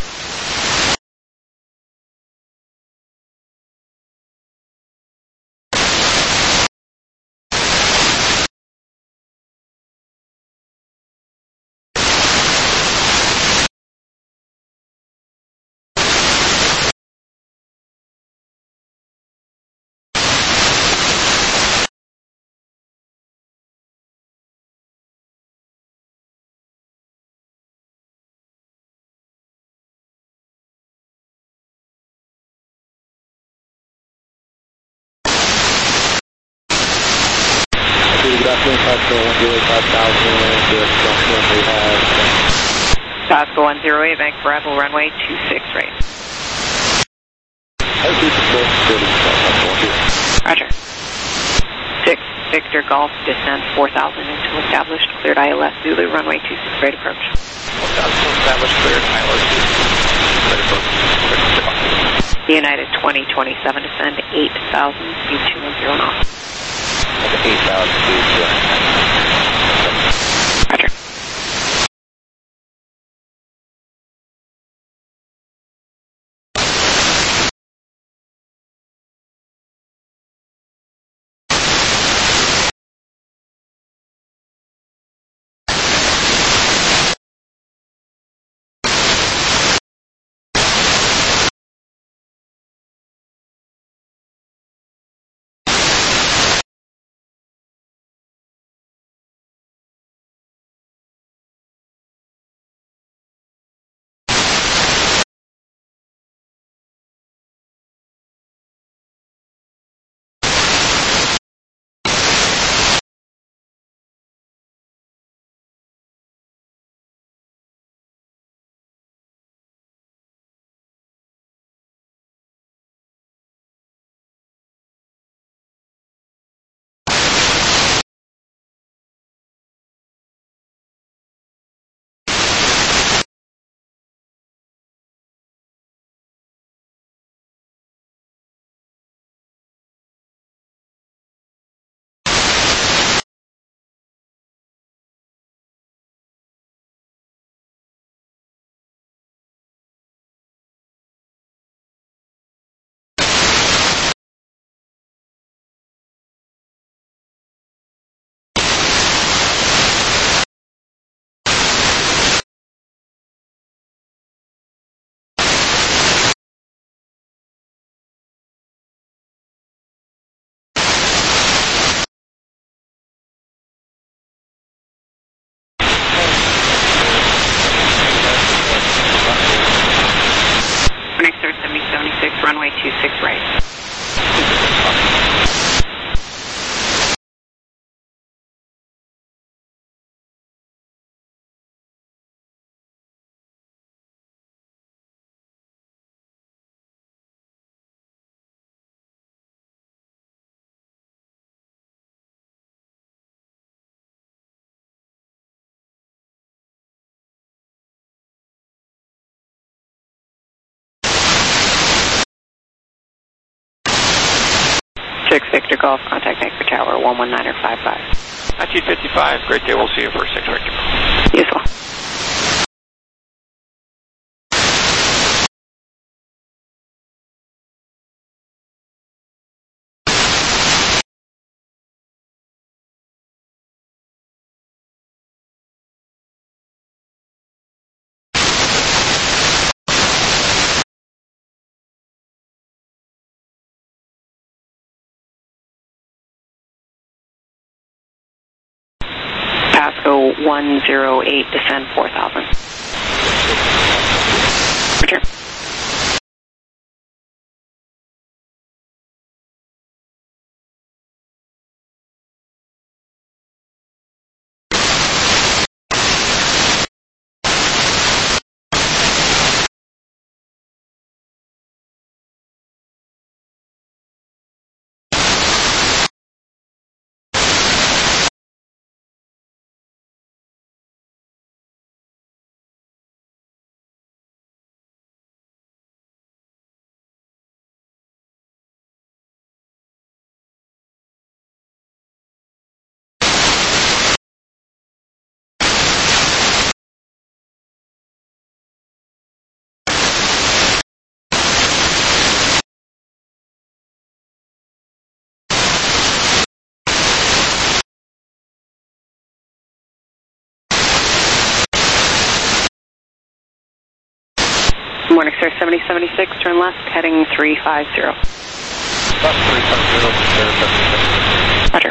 Speaker 12: Good afternoon, Pasco one zero eight five thousand, direct junction, we have...
Speaker 14: Pasco one zero eight, Vancouver arrival, runway two six right. Roger. six Victor Golf, descend four thousand into established, cleared I L S Zulu, runway two six right approach.
Speaker 15: four thousand established, cleared I L S Zulu. Right approach.
Speaker 14: United twenty twenty-seven, descend eight thousand, speed two one zero knots.
Speaker 15: eight thousand feet.
Speaker 14: six Victor Golf, contact Anchor Tower, one one nine or five five.
Speaker 15: nineteen fifty-five, great day, we'll see you for six right.
Speaker 14: Yes, well. Pasco one zero eight, descend four thousand. Return. Morning, sir, seventy seventy-six, turn left, heading three five zero.
Speaker 4: Left three five zero, seventy-six.
Speaker 14: Roger.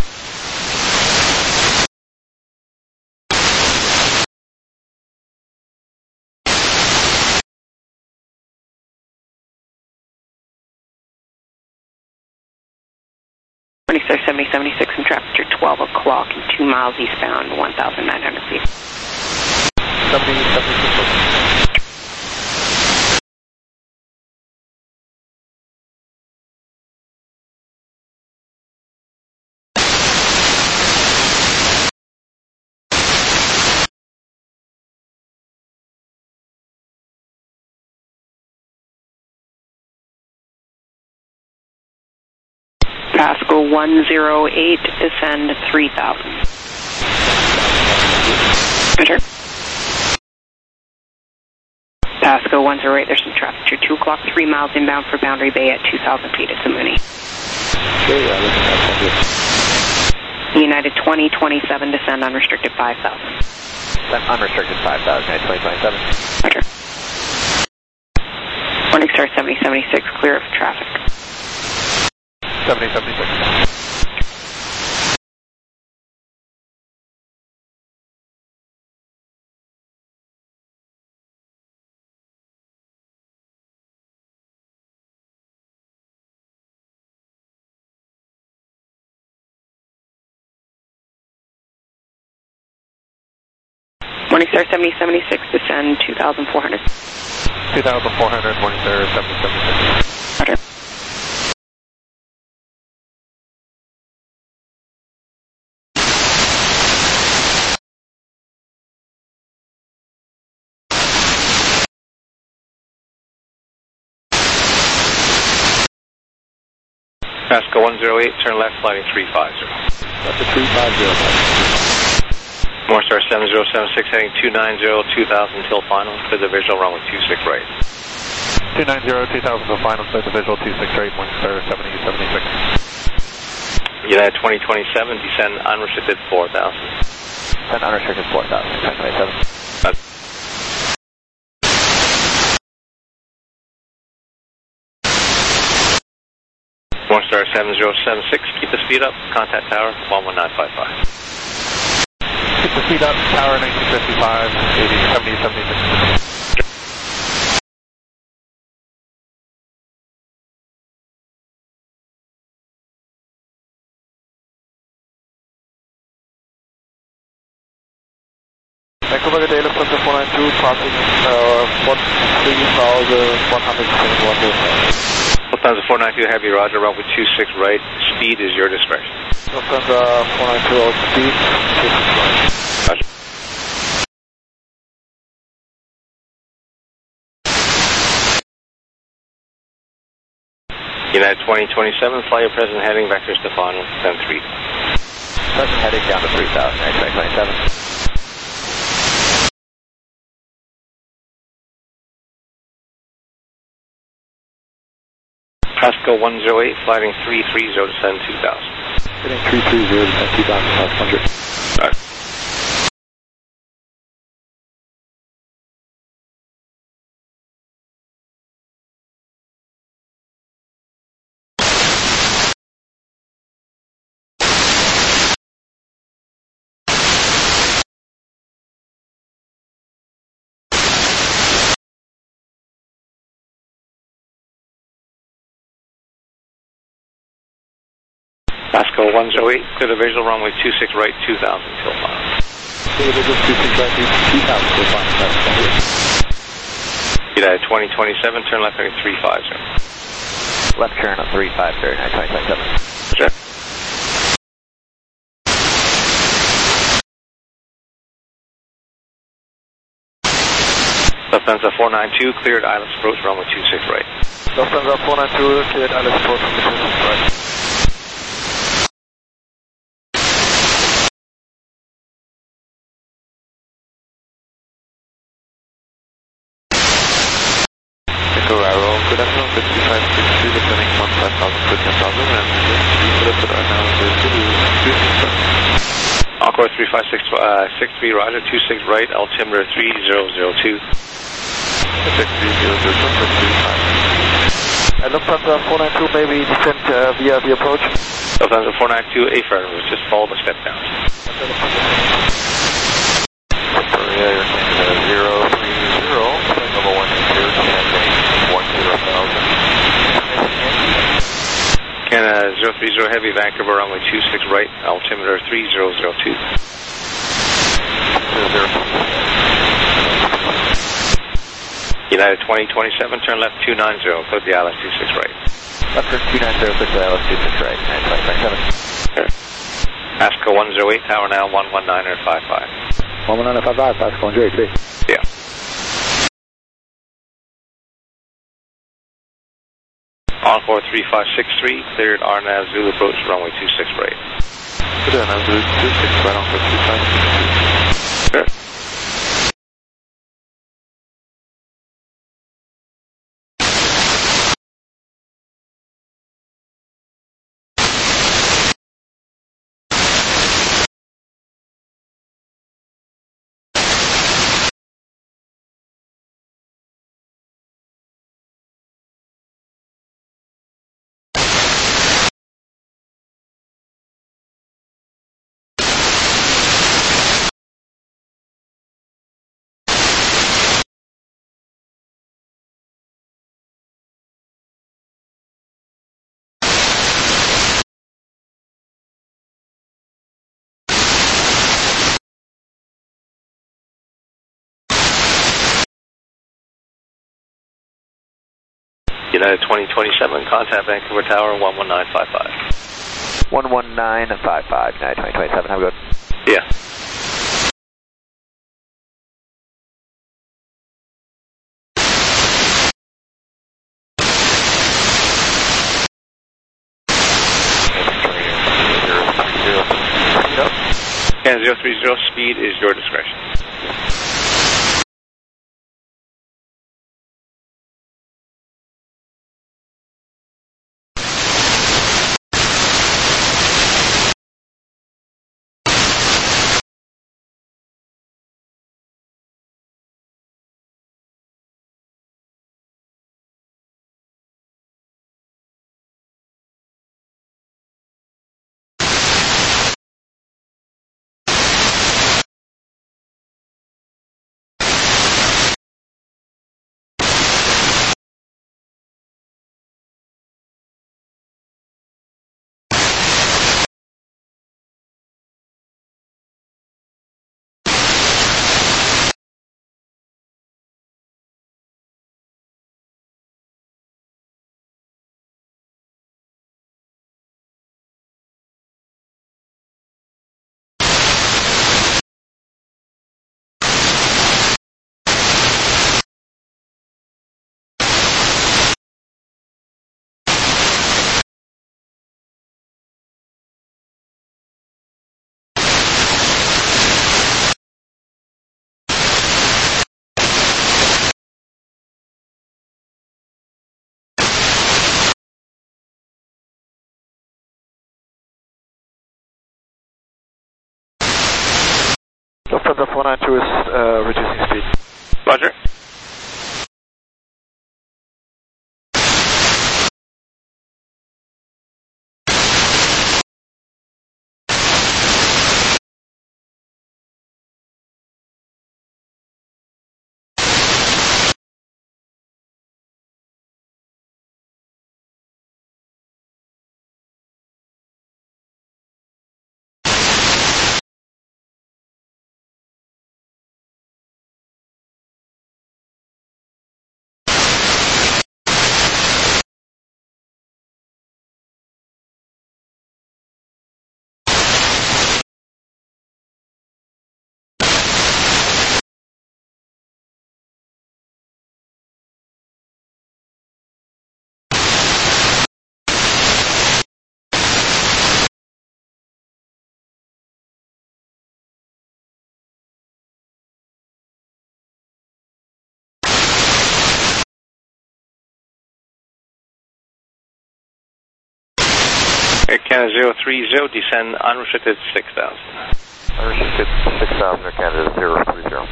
Speaker 14: Morning, sir, seventy seventy-six, in traffic to twelve o'clock and two miles eastbound, one thousand nine hundred feet.
Speaker 4: seventy seventy-six.
Speaker 14: Pasco one zero eight, descend three thousand. Enter. Pasco one zero eight, there's some traffic to two o'clock, three miles inbound for Boundary Bay at two thousand feet at Mooney.
Speaker 4: Okay, yeah, looking at
Speaker 14: United twenty twenty-seven, descend unrestricted five thousand.
Speaker 8: Descend unrestricted five thousand, United twenty twenty-seven.
Speaker 14: Roger. Morning Star seventy seventy-six, clear of traffic.
Speaker 4: seventy seventy-six.
Speaker 14: Morning Star seventy seventy-six, descend two thousand four hundred.
Speaker 4: two thousand four hundred, Morning Star seventy seventy-six.
Speaker 14: Roger.
Speaker 15: Pasco one zero eight, turn left, sliding three five zero.
Speaker 4: That's a three five zero.
Speaker 15: Morningstar seven zero seven six, heading two nine zero, two thousand till final, clear the visual, runway two six right.
Speaker 4: two nine zero, two thousand till final, clear the visual, two six right, Morningstar seventy seventy-six.
Speaker 15: United twenty twenty-seven, descend unrestricted four thousand.
Speaker 8: Descend unrestricted four thousand, twenty twenty-seven.
Speaker 15: Uh, Morningstar seven zero seven six, keep the speed up, contact tower, one one nine five five.
Speaker 4: Keep the speed up, tower nineteen fifty-five, eighty, seventy, seventy-six. Vancouver Day, Lufthansa four nine two, passing uh, three thousand one hundred twenty-one.
Speaker 15: Lufthansa four nine two, heavy, roger, runway two six right, speed is your discretion.
Speaker 4: Lufthansa four nine two, out speed, two six right.
Speaker 15: Roger.
Speaker 7: United twenty twenty-seven, fly your present heading, vector Stefano, descend three.
Speaker 8: Present heading down to three thousand, United twenty twenty-seven.
Speaker 7: Pasco one zero eight, flying three three zero, descend two thousand.
Speaker 5: Heading three three zero, descend two thousand five hundred.
Speaker 7: Alright. Pasco one zero eight, clear the visual runway two six right, two thousand till final.
Speaker 5: Clear the visual two six right, two thousand till final.
Speaker 7: United twenty twenty-seven, turn left heading three five zero.
Speaker 8: Left turn on three five zero, United twenty twenty-seven.
Speaker 7: Check. Lufthansa four nine two, cleared I L S approach, runway two six right.
Speaker 10: Lufthansa four nine two, cleared I L S approach, runway two six right.
Speaker 4: Good afternoon, fifty-five six three, descending one five thousand to ten thousand, and yes, we are now the two six.
Speaker 7: Encore three five six three, roger, two six right, altimeter three zero zero two.
Speaker 4: six three zero zero two, six three five.
Speaker 10: And Lufthansa four nine two, maybe descend uh, via the approach.
Speaker 7: Lufthansa four nine two, affirmative, just follow the step down.
Speaker 4: Sorry, yeah, you're saying zero three zero, level one eight zero, one zero thousand.
Speaker 7: Canada zero three zero heavy, Vancouver runway two six right, altimeter three zero zero two. United twenty twenty-seven, turn left two nine zero, clear the I L S two six right.
Speaker 8: Left turn two nine zero, clear the I L S two six right, United twenty twenty-seven.
Speaker 7: Sure. Pasco one zero eight, tower now one one nine five five.
Speaker 5: one one nine five five, Pasco one zero eight, please.
Speaker 7: Yeah. Encore three five six three, cleared R N A V Zulu approach, runway two six right.
Speaker 4: Good, R N A V Zulu two six right, Encore three five six three.
Speaker 7: Sure. United twenty twenty-seven, contact Vancouver Tower one one nine five five.
Speaker 8: one one nine five five, United twenty twenty-seven, have a good.
Speaker 7: Yeah. And zero three zero, speed is your discretion.
Speaker 10: Lufthansa four nine two is uh, reducing speed.
Speaker 15: Roger. Air Canada zero three zero, descend unrestricted six thousand.
Speaker 13: Unrestricted six thousand, Air Canada zero three zero.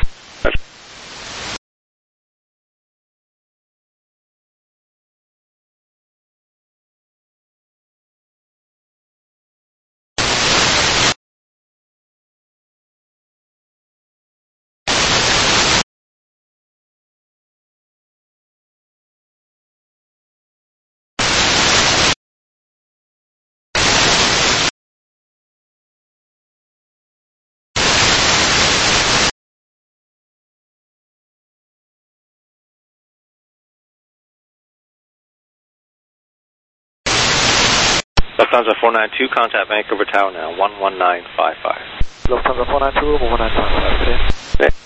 Speaker 15: Lufthansa four nine two, contact Vancouver Tower now, one one nine five five.
Speaker 10: Lufthansa four nine two, one one nine five five, okay.
Speaker 15: Okay.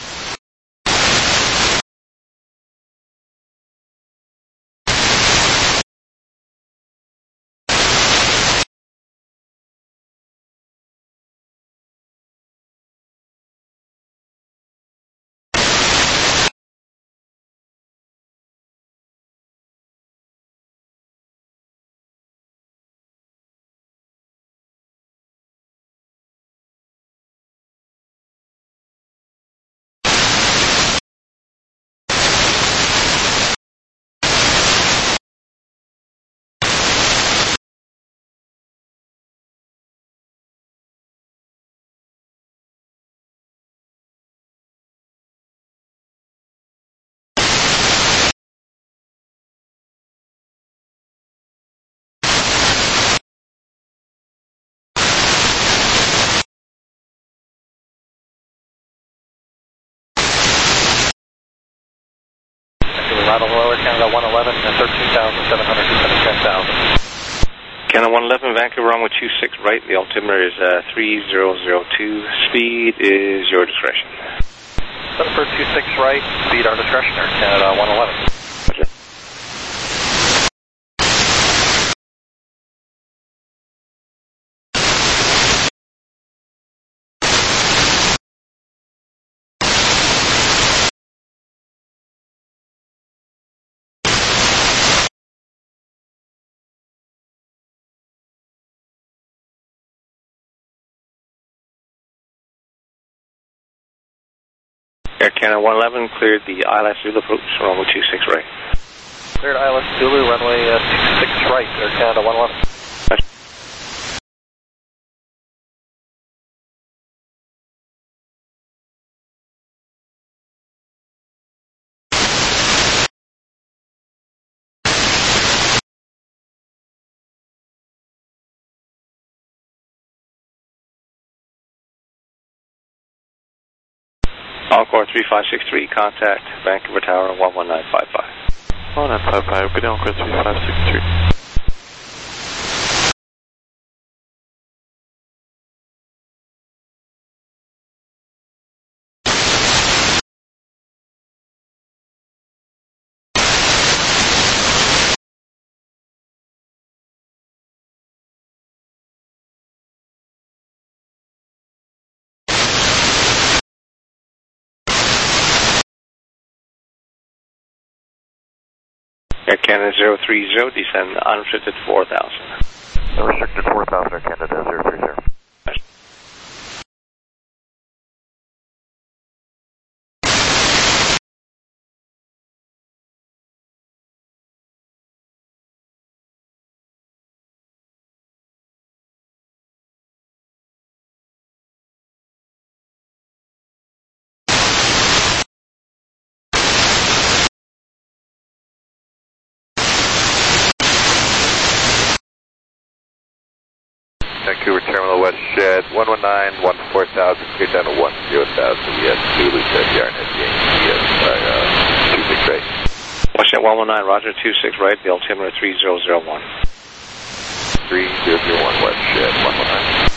Speaker 4: Ronald Lower, Canada one eleven, thirteen thousand seven hundred, descending ten thousand.
Speaker 15: Canada one eleven, Vancouver runway two six right, the altimeter is uh, three zero zero two, speed is your discretion.
Speaker 4: Sunford two six right, speed our discretion, Air Canada one eleven.
Speaker 15: Roger. Air Canada one eleven cleared the I L S Zulu approach, runway two six right.
Speaker 4: Cleared I L S Zulu, runway uh, two six right, Air Canada one eleven.
Speaker 15: Encore three five six three, contact Vancouver Tower one one nine five five.
Speaker 12: one nine five five, good day, Encore three five six three.
Speaker 15: Air Canada zero three zero, descend unrestricted four thousand.
Speaker 13: Unrestricted four thousand, Air Canada zero three zero. Shed, one one nine, one four thousand, clear down to one zero thousand, we have Zulu to Yarnet, Yankee, uh, two six right.
Speaker 7: Washington one one nine, Roger, two six right, the altimeter three zero zero one.
Speaker 13: three zero zero one West Shed, one one nine.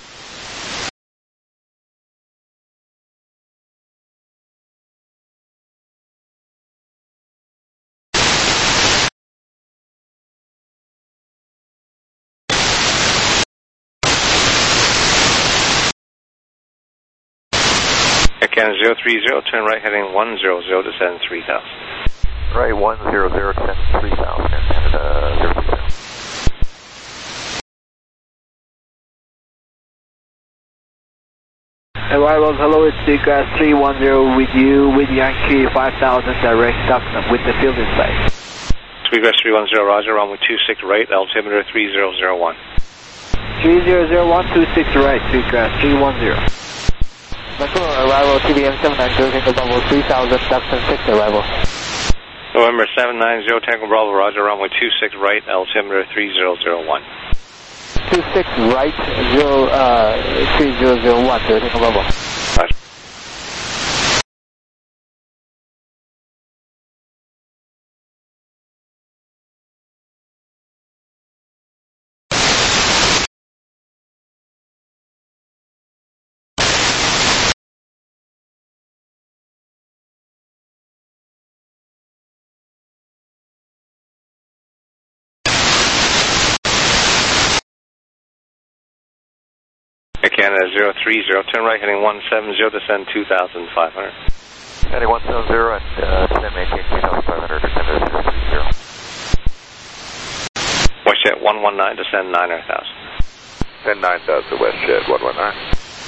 Speaker 7: Air Canada zero three zero, turn right heading one zero zero, descend three thousand.
Speaker 4: Right, one zero zero, descend three thousand, Air Canada zero three zero.
Speaker 9: Arrivals, hello, it's Seagrass three one zero with you, with Yankee five thousand, direct Stockton, with the field in sight.
Speaker 7: Seagrass three one zero, Roger, runway two six right, altimeter three zero zero one.
Speaker 9: three zero zero one, two six right, Seagrass three one zero. Arrival T V M seven nine zero, Tango Bravo three thousand, Stockton six arrival.
Speaker 7: November seven nine zero, Tango Bravo, Roger, runway two six right, altimeter three zero zero one.
Speaker 9: two six right, zero, uh, three zero zero one, Tango Bravo.
Speaker 7: Roger. Air Canada zero three zero, turn right heading one seven zero, descend two thousand five hundred.
Speaker 4: Heading one seven zero and uh, descend maintain two thousand five hundred, descend to zero three zero.
Speaker 7: WestJet one one nine, descend nine thousand.
Speaker 13: Descend nine thousand, WestJet one one nine.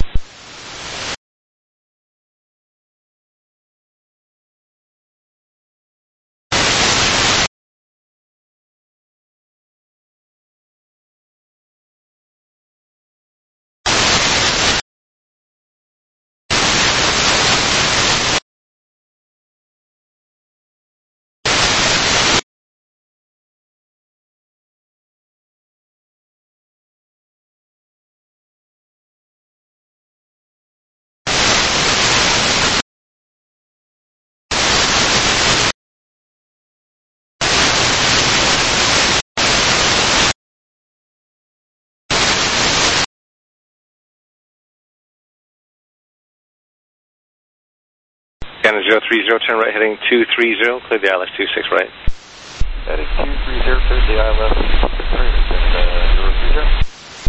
Speaker 13: Canada zero three zero, turn right heading two three zero, clear the I L S two six right.
Speaker 4: Heading two three zero, clear the I L S two six right, descend uh, zero three zero.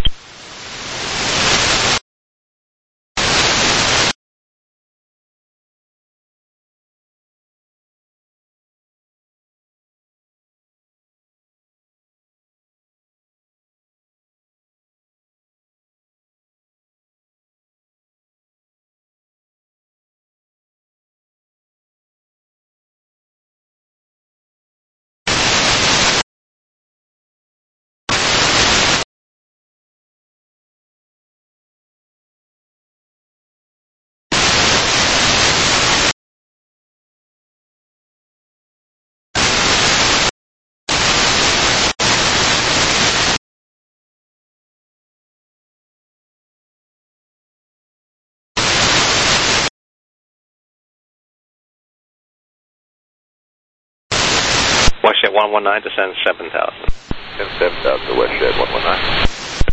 Speaker 7: WestJet one one nine, descend seven thousand.
Speaker 13: Descend seven thousand, WestJet one one nine.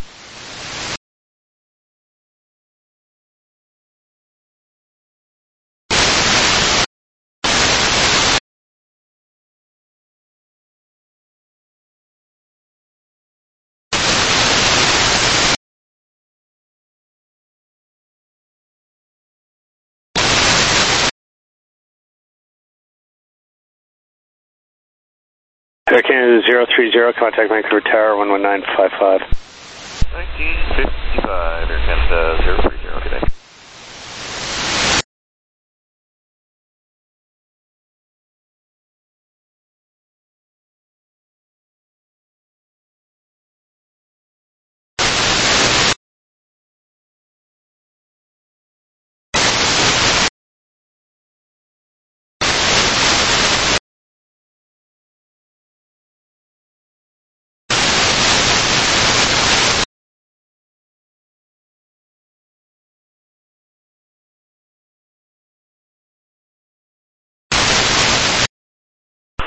Speaker 13: Air Canada zero three zero, contact Vancouver Tower one one nine five five.
Speaker 4: nineteen fifty-five, Air Canada zero three zero, good day.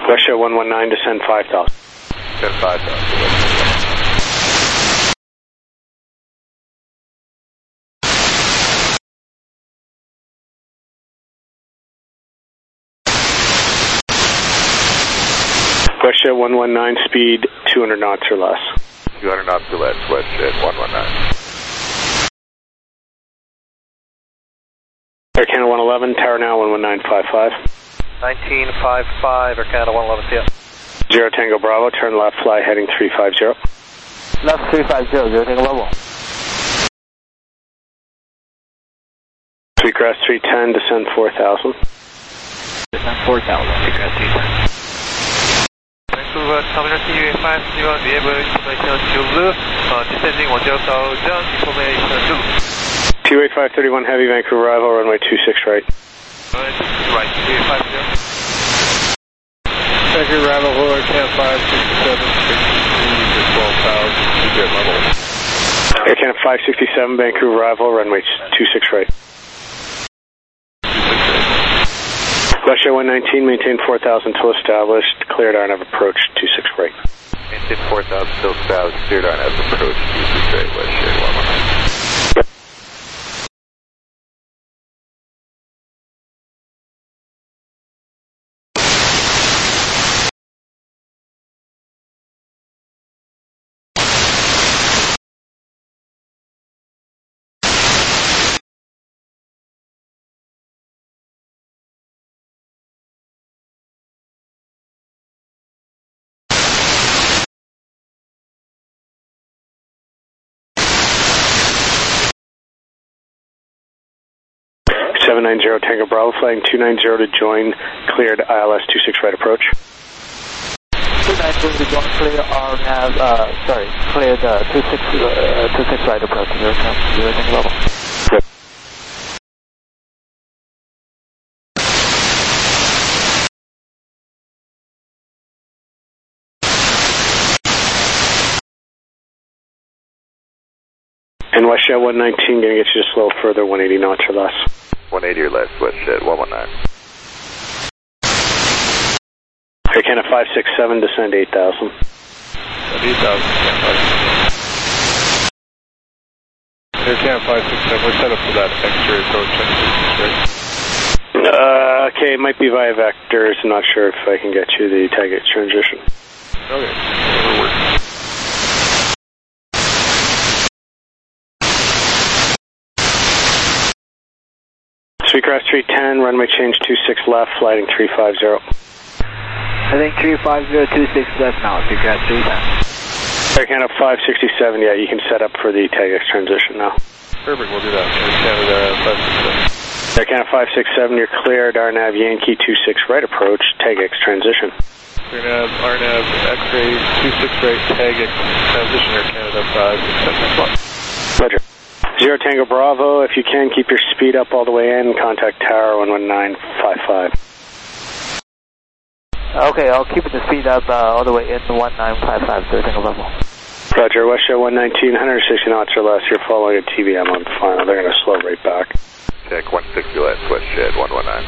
Speaker 7: Russia one one nine, descend five thousand.
Speaker 13: Descend five thousand.
Speaker 7: Russia one one nine, speed two hundred knots or less.
Speaker 13: two hundred knots or less, WestJet one one nine.
Speaker 7: Air Canada one eleven, tower now one one nine five five.
Speaker 16: nineteen five five, Air Canada one eleven, yeah.
Speaker 7: Zero Tango Bravo, turn left, fly heading three five zero.
Speaker 9: Left three five zero, Zero Tango Bravo.
Speaker 7: Sweetgrass three ten, descend four thousand.
Speaker 9: Descend four thousand, Sweetgrass three ten.
Speaker 4: Vancouver, Terminal T U A five zero, enable information Zulu, uh, descending one zero thousand, information Zulu.
Speaker 7: T U A five thirty-one Heavy, Vancouver arrival, runway two six right.
Speaker 4: Right, right, T U A five zero.
Speaker 12: Vancouver arrival, Air Canada five sixty-seven, sixty-three to twelve thousand, jet level.
Speaker 7: Air Canada five sixty-seven, Vancouver arrival, runway two six right. Russia one nineteen, maintain four thousand till established, cleared R N A V approach two six right.
Speaker 13: Maintain four thousand till established, cleared R N A V approach two six right, WestJet one one nine.
Speaker 7: seven nine zero Tango Bravo, flying two nine zero to join, cleared I L S two six right approach.
Speaker 9: two nine zero to join, clear R N A V, uh, sorry, cleared uh, two six, uh, two six right approach, Zero Tango Bravo.
Speaker 7: Good. And WestJet one nineteen, going to get you just a little further, one eighty knots or less.
Speaker 13: one eighty or less, WestJet one one nine.
Speaker 7: Air Canada five six seven, descend eight thousand.
Speaker 12: eight thousand, Air Canada five six seven, we're set up for that X-ray approach on two six right.
Speaker 7: Uh, okay, it might be via vectors. I'm not sure if I can get you the tag X transition.
Speaker 12: Okay, that'll work.
Speaker 7: Sweetgrass three ten, runway change two six left, flighting three five zero.
Speaker 9: Heading three five zero, two six left now, Sweetgrass three ten.
Speaker 7: Air Canada five sixty-seven, yeah, you can set up for the tag X transition now.
Speaker 12: Perfect, we'll do that. Air Canada five six seven.
Speaker 7: Air Canada five six seven, you're cleared, R N A V Yankee two six right approach, tag X transition.
Speaker 12: We're going to have R N A V X-ray two six right, tag X transition, Air Canada five six seven.
Speaker 7: Roger. Zero Tango Bravo, if you can, keep your speed up all the way in, contact tower one one nine five five.
Speaker 9: Okay, I'll keep the speed up uh, all the way in one nine five five, Zero Tango Bravo.
Speaker 7: Roger, WestJet one nineteen, one sixty knots or less, you're following a T V M on final, they're going to slow right back.
Speaker 13: Check one sixty less, WestJet one one nine.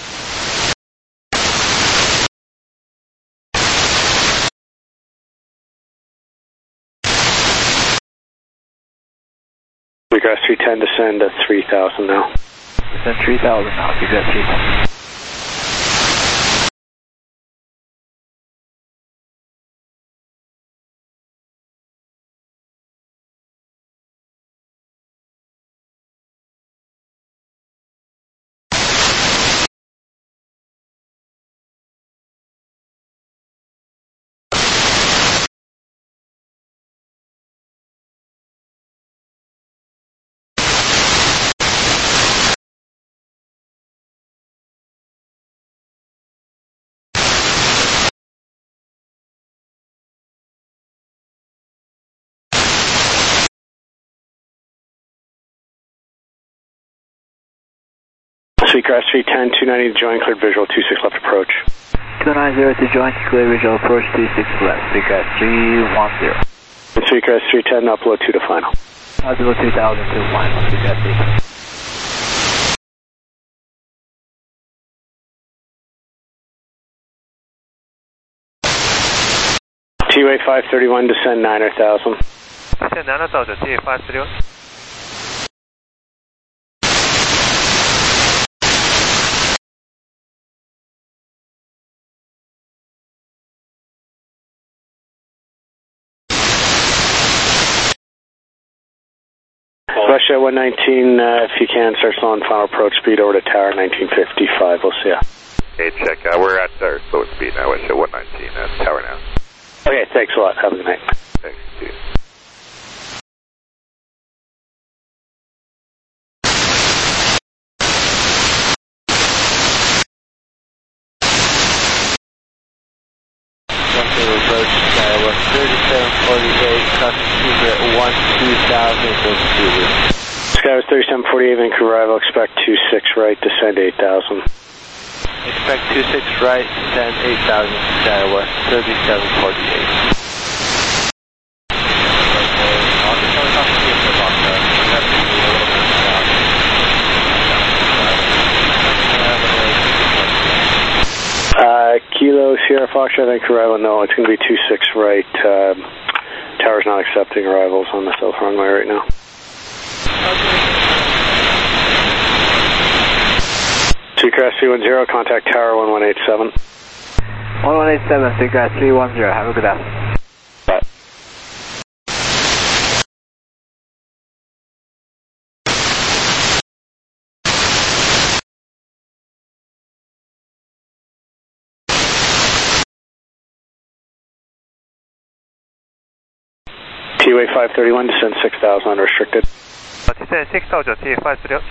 Speaker 7: Sweetgrass three ten, descend to three thousand now.
Speaker 9: Descend three thousand now, Sweetgrass three ten.
Speaker 7: Sweetgrass three ten, two ninety to join, cleared visual, two six left approach.
Speaker 9: two nine zero to join, clear visual approach, two six left, Sweetgrass three one zero.
Speaker 7: And Sweetgrass three ten, upload two to final.
Speaker 9: Upload two thousand to final, Sweetgrass three ten.
Speaker 7: T W A five thirty-one, descend niner thousand.
Speaker 16: Descend niner thousand, T W A five thirty-one.
Speaker 7: Russia one nineteen, uh, if you can, start slowing final approach speed over to tower nineteen fifty-five. We'll see ya.
Speaker 13: Okay, check. Uh, we're at our slow speed now. Russia one nineteen, uh, tower now.
Speaker 7: Okay, thanks a lot. Have a good night.
Speaker 13: Thanks, too.
Speaker 8: Approach Skywest thirty-seven forty-eight, crossing Cruiser at one two thousand, Vancouver.
Speaker 7: Skywest thirty-seven forty-eight, Vancouver arrival, expect two six right, descend eight thousand.
Speaker 8: Expect two six right, descend eight thousand, Skywest thirty-seven forty-eight.
Speaker 7: Uh, Kilo Sierra Foxtrot, Vancouver arrival, no, it's going to be two six right. Um, tower's not accepting arrivals on the south runway right now. Seacrest three one zero, contact tower one one eight seven.
Speaker 9: one one eight seven, Seacrest three one zero, have a good afternoon.
Speaker 7: Bye. T W A five thirty-one, descend six thousand unrestricted.
Speaker 16: Descend six thousand, T W A five thirty-one.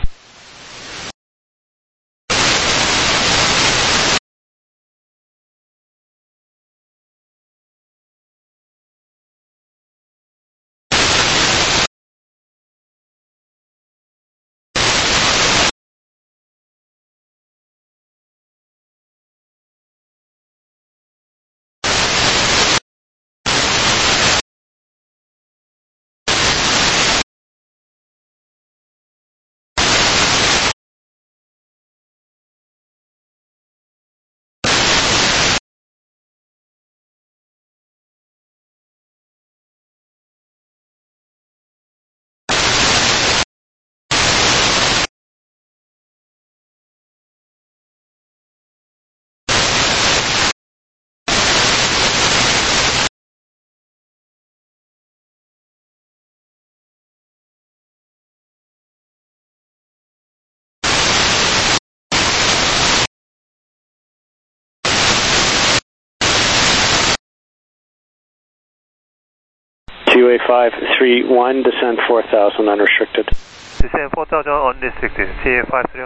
Speaker 7: T W A five three one, descend four thousand unrestricted.
Speaker 16: Descend four thousand unrestricted, T W A five thirty-one.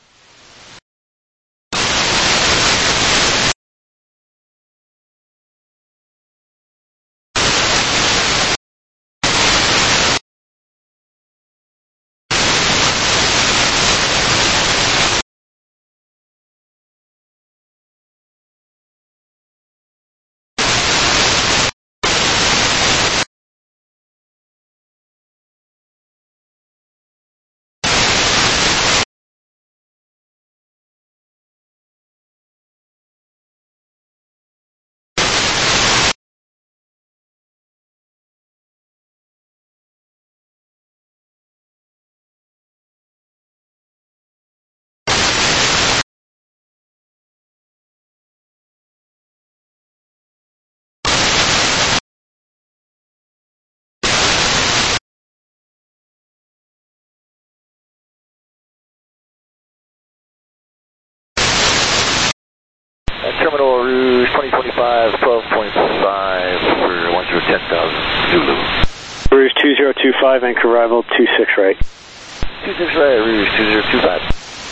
Speaker 8: Terminal Rouge twenty twenty-five, twelve point five for one zero ten thousand, Zulu.
Speaker 7: Rouge two zero two five, Vancouver arrival, two six right.
Speaker 8: two six right, Rouge two zero two five.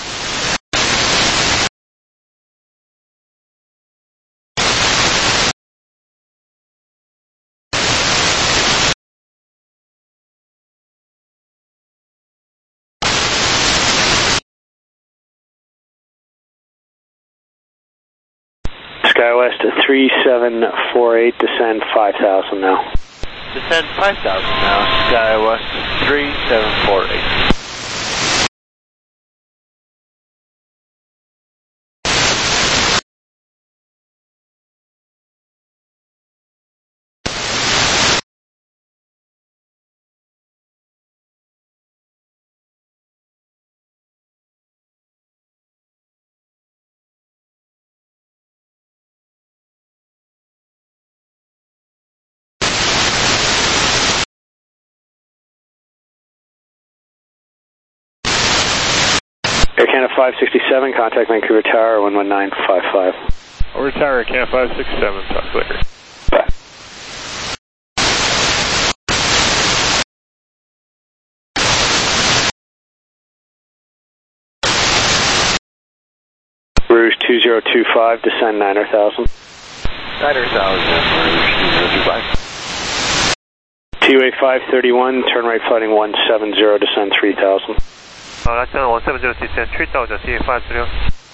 Speaker 7: SkyWest three seven four eight, descend five thousand now.
Speaker 8: Descend five thousand now, SkyWest three seven four eight.
Speaker 7: Air Canada five sixty-seven, contact Vancouver Tower, one one nine five five.
Speaker 12: Over Tower, Canada five sixty-seven, talk later.
Speaker 7: Bye. Rouge two zero two five, descend niner thousand.
Speaker 4: niner thousand, Rouge two zero two five.
Speaker 7: T U A five thirty-one, turn right flighting one seven zero, descend three thousand.
Speaker 16: Uh, that's uh, one seven zero, descend three thousand, T U A five thirty-one.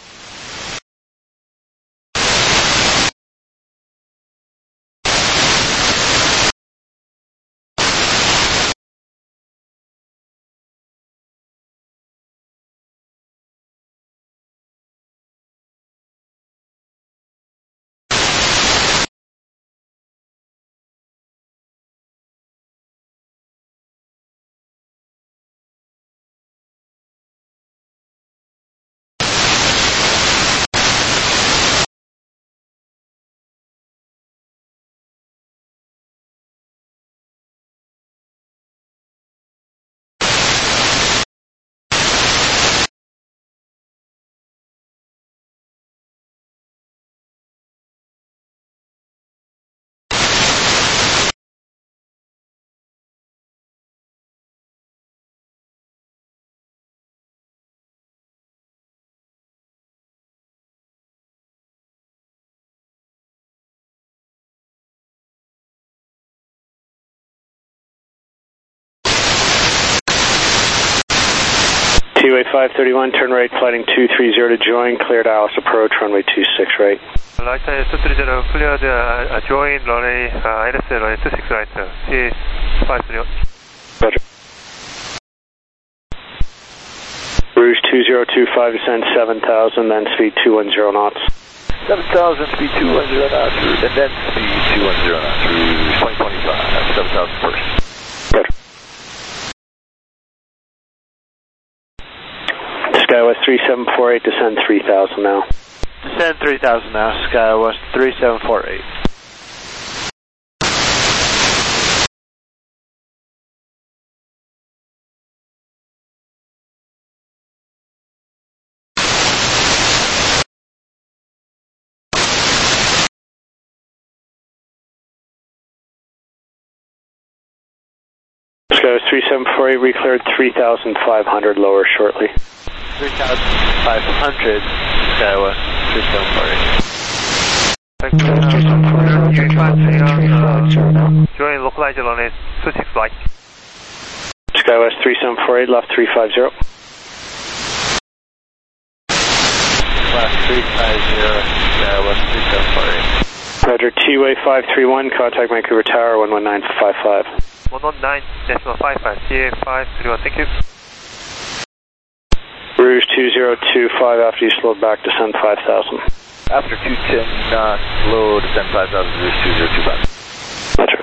Speaker 7: T U A five thirty-one, turn right flighting two three zero to join, cleared Alice approach, runway two six right.
Speaker 16: Right side two three zero, cleared uh, join runway uh, L S runway two six right, T U A five thirty-one.
Speaker 7: Roger. Rouge two zero two five, descend seven thousand, then speed two one zero knots.
Speaker 4: seven thousand, speed two one zero knots, and then speed two one zero knots, Rouge twenty twenty-five, seven thousand first.
Speaker 7: Roger. SkyWest three seven four eight, descend three thousand now.
Speaker 4: Descend three thousand now, SkyWest three seven four eight.
Speaker 7: SkyWest three seven four eight, recleared three thousand five hundred, lower shortly.
Speaker 4: three thousand five hundred, SkyWest three seven four eight.
Speaker 16: Join localizer runway two six right.
Speaker 7: SkyWest three seven four eight, left three five zero.
Speaker 4: Left three five zero, SkyWest three seven four eight.
Speaker 7: Roger, T U A five three one, contact Vancouver Tower, one one nine five five.
Speaker 16: one one nine decimal five five, T U A five three one, thank you.
Speaker 7: Rouge two zero two five, after you slowed back, descend five thousand.
Speaker 4: After two ten knots, low, descend five thousand, Rouge two zero two five.
Speaker 7: Roger.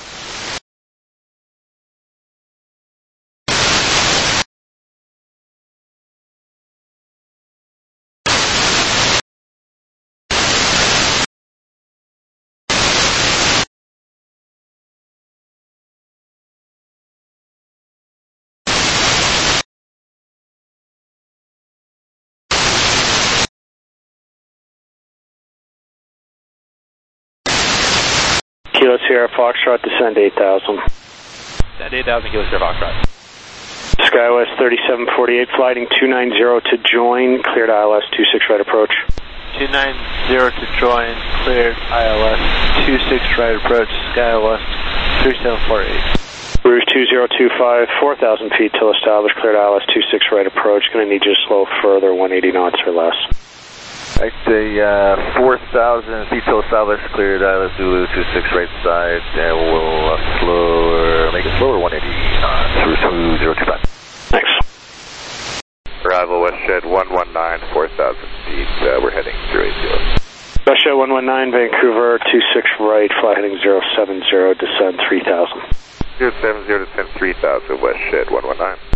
Speaker 7: Kilo Sierra Foxtrot, descend eight thousand.
Speaker 4: Descend eight thousand, Kilo Sierra Foxtrot.
Speaker 7: SkyWest thirty-seven forty-eight, flighting two nine zero to join, cleared I L S two six right approach.
Speaker 4: two nine zero to join, cleared I L S two six right approach, SkyWest three seven four eight.
Speaker 7: Rouge two zero two five, four thousand feet till established, cleared I L S two six right approach, going to need you to slow further, one eighty knots or less.
Speaker 4: Right, the uh, four thousand feet till established, cleared I L S Zulu two six right side, and we'll uh, slower, make it slower, one eighty knots through two zero two five.
Speaker 7: Thanks.
Speaker 13: Arrival WestJet one one nine, four thousand feet, uh, we're heading zero eight zero.
Speaker 7: WestJet one one nine, Vancouver two six right, fly heading zero seven zero, descend three thousand.
Speaker 13: zero seven zero, descend three thousand, WestJet one one nine.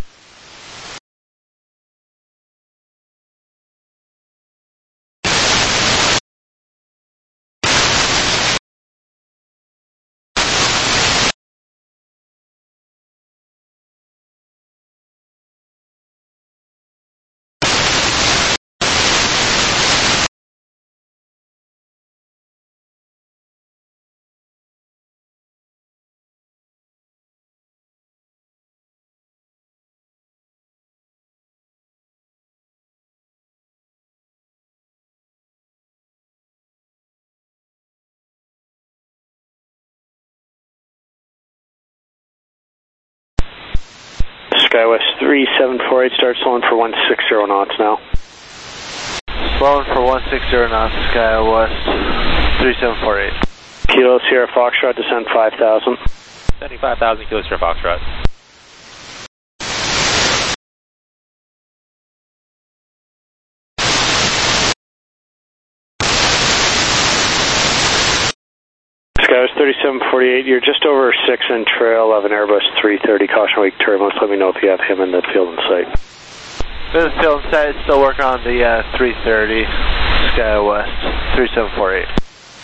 Speaker 7: SkyWest three seven four eight, start slowing for one six zero knots now.
Speaker 8: Slowing for one six zero knots, SkyWest three seven four eight.
Speaker 7: Kilo Sierra Foxtrot, descend five thousand.
Speaker 5: seventy-five thousand Kilo Sierra Foxtrot.
Speaker 7: SkyWest thirty-seven forty-eight, you're just over six in trail of an Airbus three thirty, caution wake turbulence. Let me know if you have him in the field in sight.
Speaker 8: In the field in sight, still working on the uh, three thirty, SkyWest three seven four eight.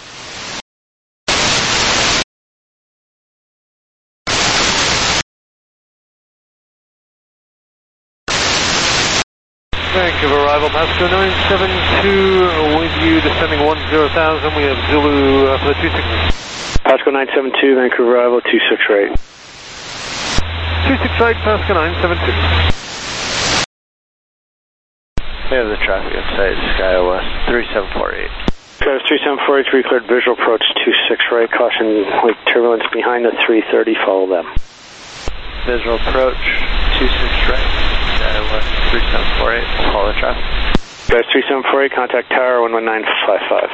Speaker 16: Vancouver arrival, Pasco nine seven two with you, descending one zero thousand. We have Zulu uh, for the two six.
Speaker 7: Pasco nine seven two, Vancouver arrival two six eight.
Speaker 16: two six eight, Pasco nine seven two.
Speaker 8: We have the traffic in sight, SkyWest three seven four eight.
Speaker 7: SkyWest three seven four eight, recleared visual approach two six right, caution wake turbulence behind the three thirty, follow them.
Speaker 8: Visual approach two six right, SkyWest three seven four eight, follow the traffic.
Speaker 7: SkyWest three seven four eight, contact tower one one nine five five.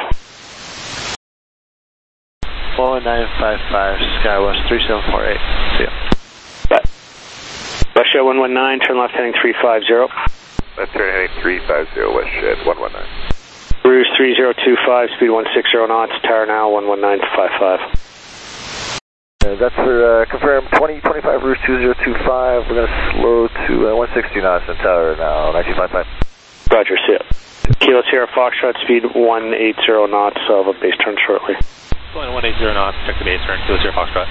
Speaker 8: one one nine five five, SkyWest three seven four eight, see ya.
Speaker 7: Bye. Russia one one nine, turn left heading three five zero.
Speaker 13: Left turn heading three five zero, west shed one one nine.
Speaker 7: Rouge three zero two five, speed one six zero knots, tower now one one nine five five.
Speaker 8: Uh, that's for uh, confirm twenty twenty-five Rouge two zero two five. We're going to slow to uh, one sixty knots and tower now nineteen five five.
Speaker 7: Roger, see ya. Kilo Sierra Foxtrot, speed one eighty knots, I'll have a base turn shortly.
Speaker 5: Going one eighty knots, check the base turn, Kilo Sierra Foxtrot.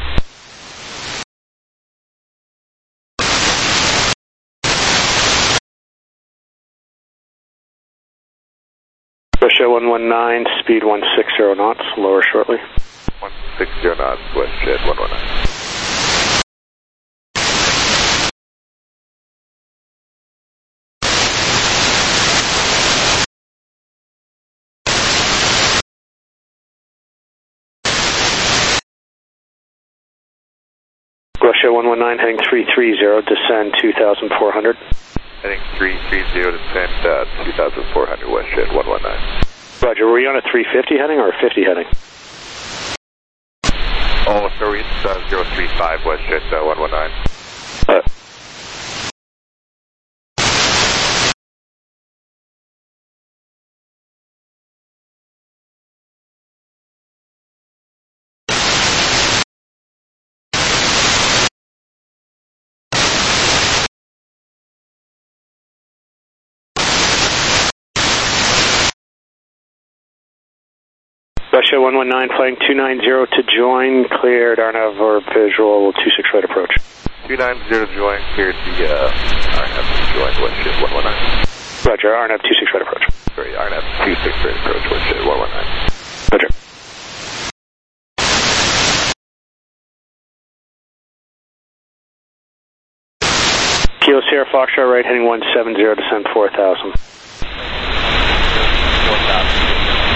Speaker 7: Russia one one nine, speed one six zero knots, lower shortly.
Speaker 13: one six zero knots, west shed one one nine.
Speaker 7: Russia one one nine, heading three three zero, descend two thousand four hundred.
Speaker 13: Heading three three zero, descend uh, two thousand four hundred, west shed one one nine.
Speaker 7: Roger, were you on a three fifty heading or a fifty heading?
Speaker 13: Oh, sorry, it's uh, zero three five, west shed uh, one one nine.
Speaker 7: Uh, Russia one one nine, flying two nine zero to join, cleared Arnav or visual two six right approach.
Speaker 13: two nine zero to join, cleared the uh, Arnav to join, west shed one one nine.
Speaker 7: Roger, Arnav two six right approach.
Speaker 13: Sorry, Arnav two six right approach, west shed one one nine.
Speaker 7: Roger. Kilo Sierra Foxtrot right, heading one seven zero, descend four thousand.
Speaker 5: four thousand.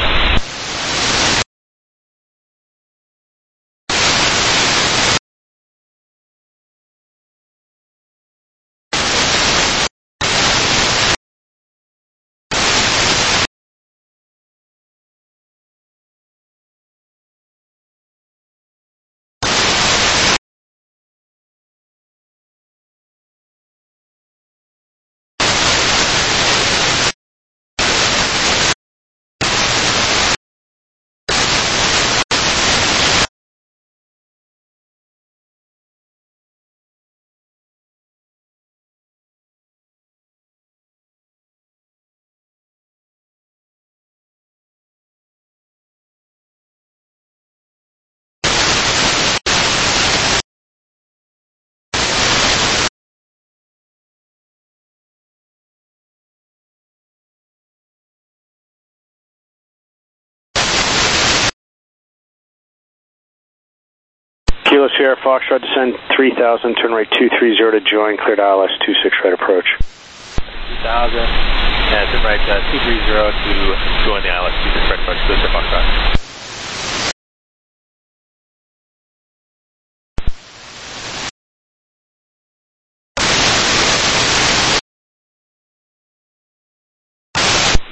Speaker 7: Kilo Sierra Foxtrot, descend three thousand, turn right two three zero to join, cleared I L S two six right approach.
Speaker 5: two thousand, and turn right uh, two three zero to join the I L S two six right approach, Kilo Sierra Foxtrot.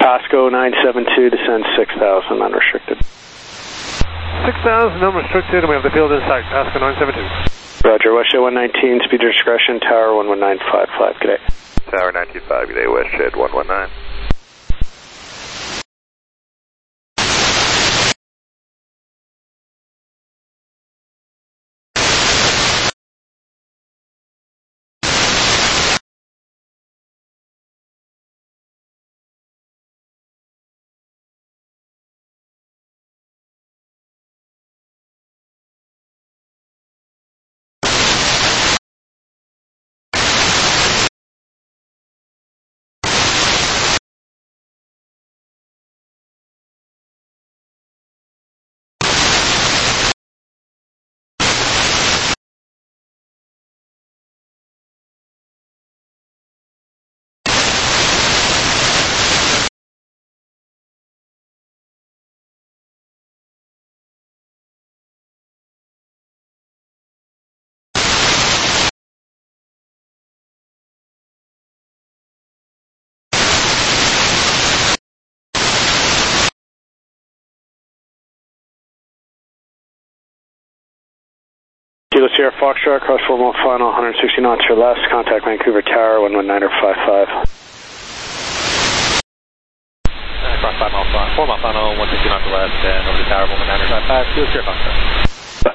Speaker 7: Pasco nine seven two, descend six thousand, unrestricted.
Speaker 16: six thousand, unrestricted, and we have the field in sight, Pasco nine seven two.
Speaker 7: Roger, Westjet one nineteen, speed discretion, tower one one nine five five, good day.
Speaker 13: Tower nine two five, good day, Westjet one one nine.
Speaker 7: Kilo Sierra Foxtrot, cross four mile final, one hundred sixty knots or less, contact Vancouver Tower, one one nine five five.
Speaker 5: Uh, cross five mile final, four mile final, one sixty knots or less, and over the tower, one one nine five five, Kilo Sierra Foxtrot.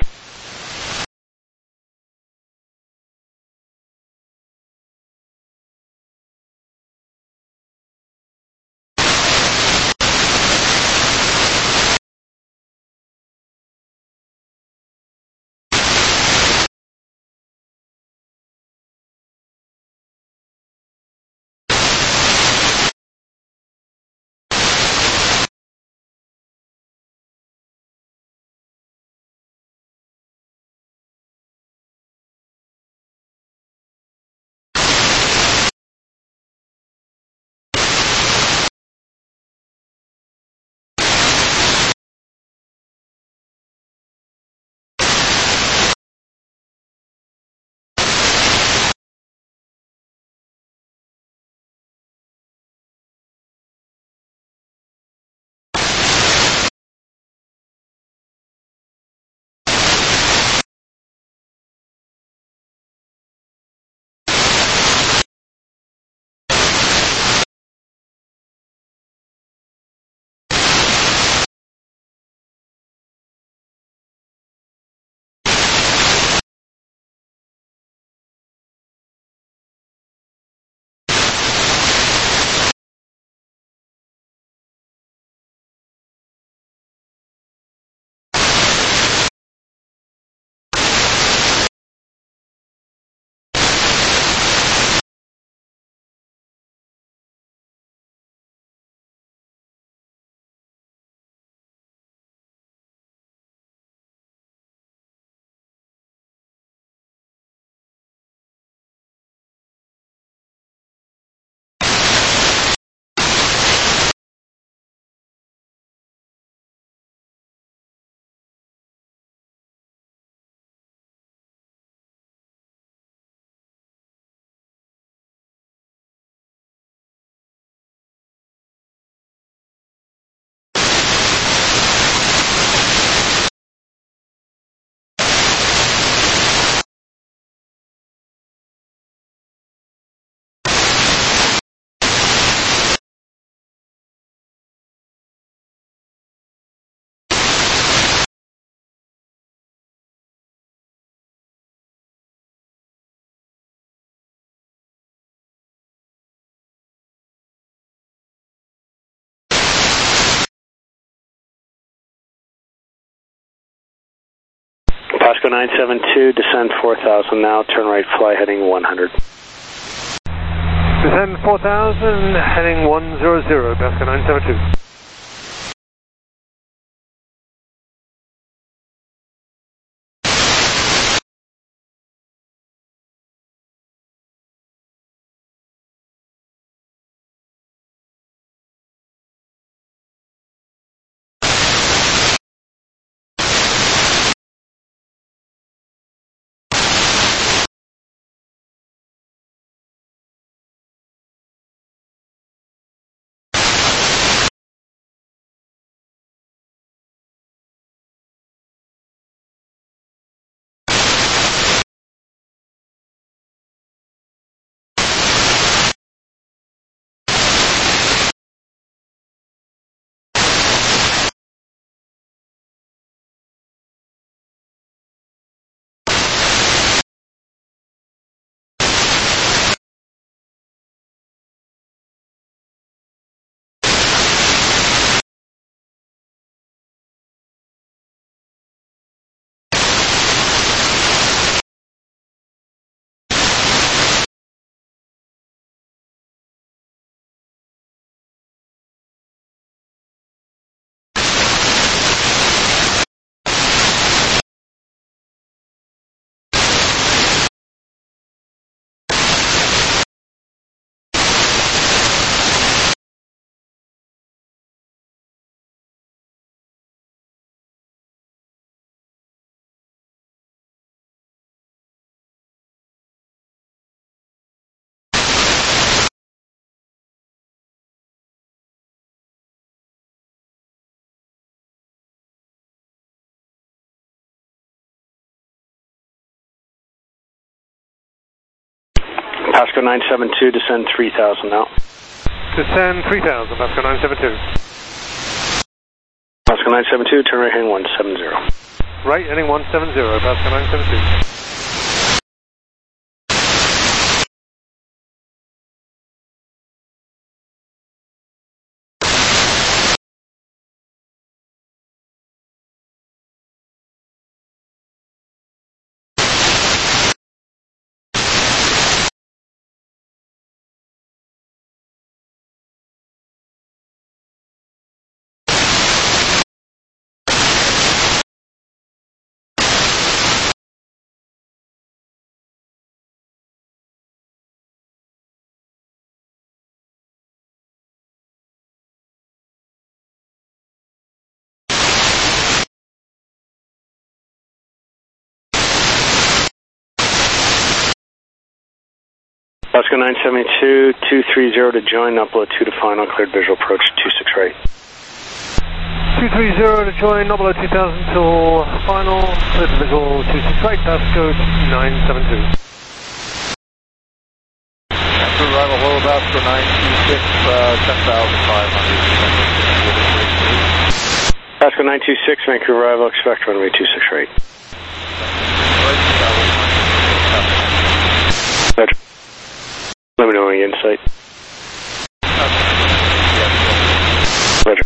Speaker 7: Pasco nine seven two, descend four thousand now, turn right, fly heading one hundred.
Speaker 16: Descend four thousand, heading one hundred, Pasco nine seven two.
Speaker 7: Pasco nine seven two, descend three thousand now.
Speaker 16: Descend three thousand, Pasco nine seven two.
Speaker 7: Pasco nine seven two, turn right heading one seven zero.
Speaker 16: Right heading one seven zero, Pasco nine seven two.
Speaker 7: Pasco nine seven two, two three zero to join, upload two to final, cleared visual approach two six right.
Speaker 16: two three zero to join, Noblo two thousand till final, cleared visual two six right, Pasco nine seven two.
Speaker 12: After arrival, low Pasco nine two six, uh, ten thousand five hundred.
Speaker 7: Pasco nine two six, Vancouver arrival, expect runway two six right. Roger. Let me know when you get in sight. Roger.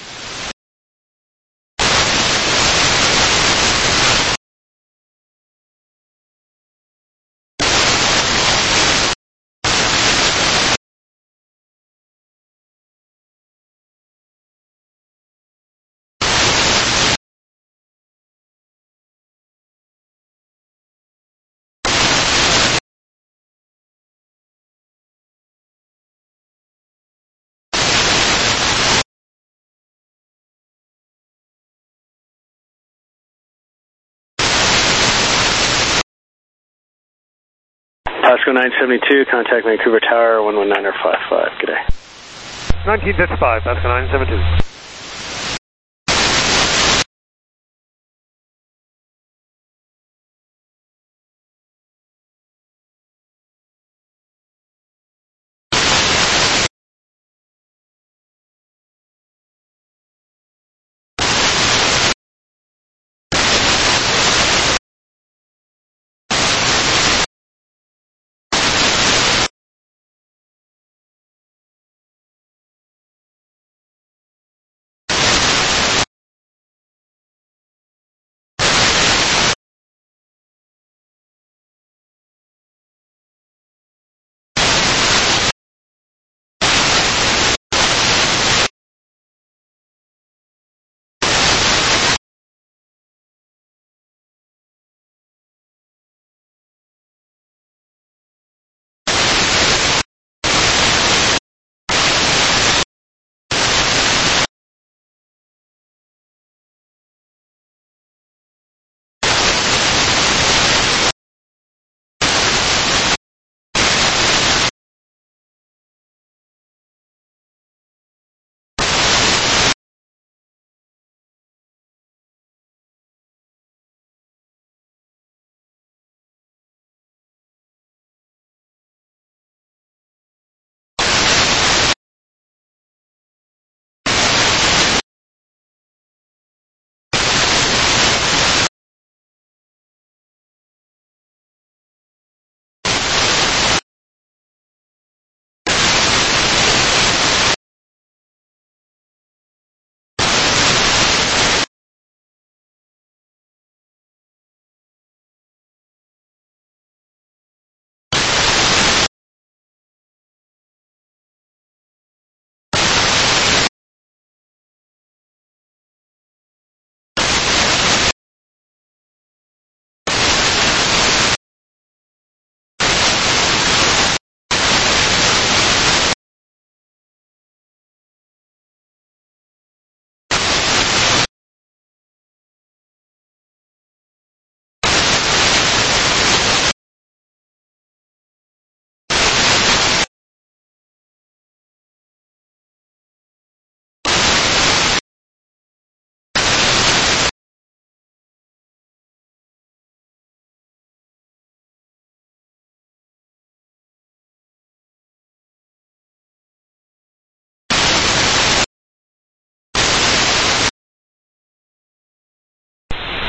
Speaker 7: Pasco nine seventy-two, contact Vancouver Tower, one one nine five five. Good day.
Speaker 16: nineteen fifty-five, Pasco nine seven two.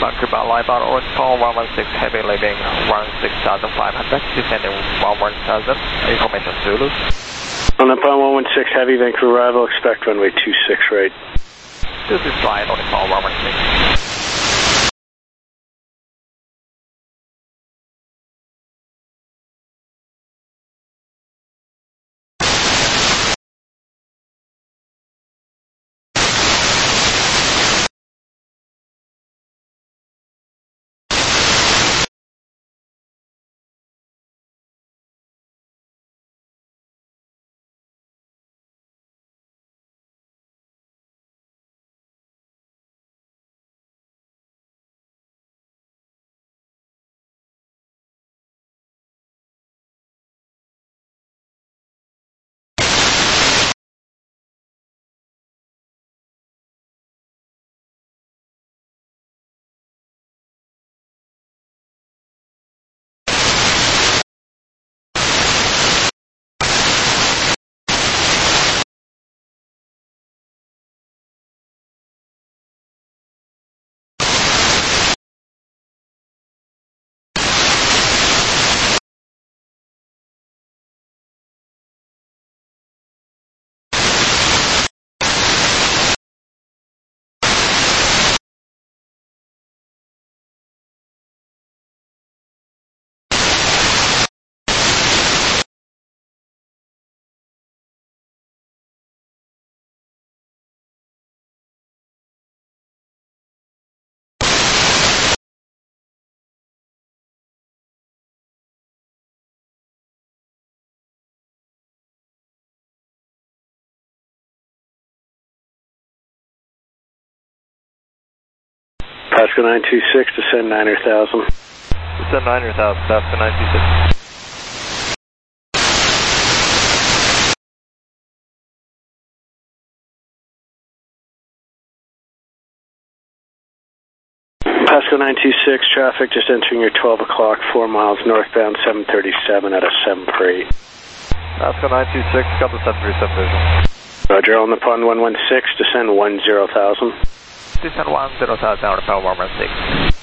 Speaker 4: Vancouver line bar orange four one one six heavy leaving one six thousand five hundred, descending one one thousand, information Zulu.
Speaker 7: On the Pond one one six heavy Vancouver arrival, expect runway two six right.
Speaker 4: This is flight on the Pond one one six.
Speaker 7: Pasco nine two six, descend niner thousand.
Speaker 4: Descend niner thousand, Pasco nine two six.
Speaker 7: Pasco nine two six, traffic just entering your twelve o'clock, four miles northbound, seven thirty-seven at a seven per eight.
Speaker 4: Pasco nine two six, got the seven thirty-seven visual.
Speaker 7: Roger, on the Pond one one six, descend one zero thousand.
Speaker 4: Descend one zero thousand on the Pond one one six.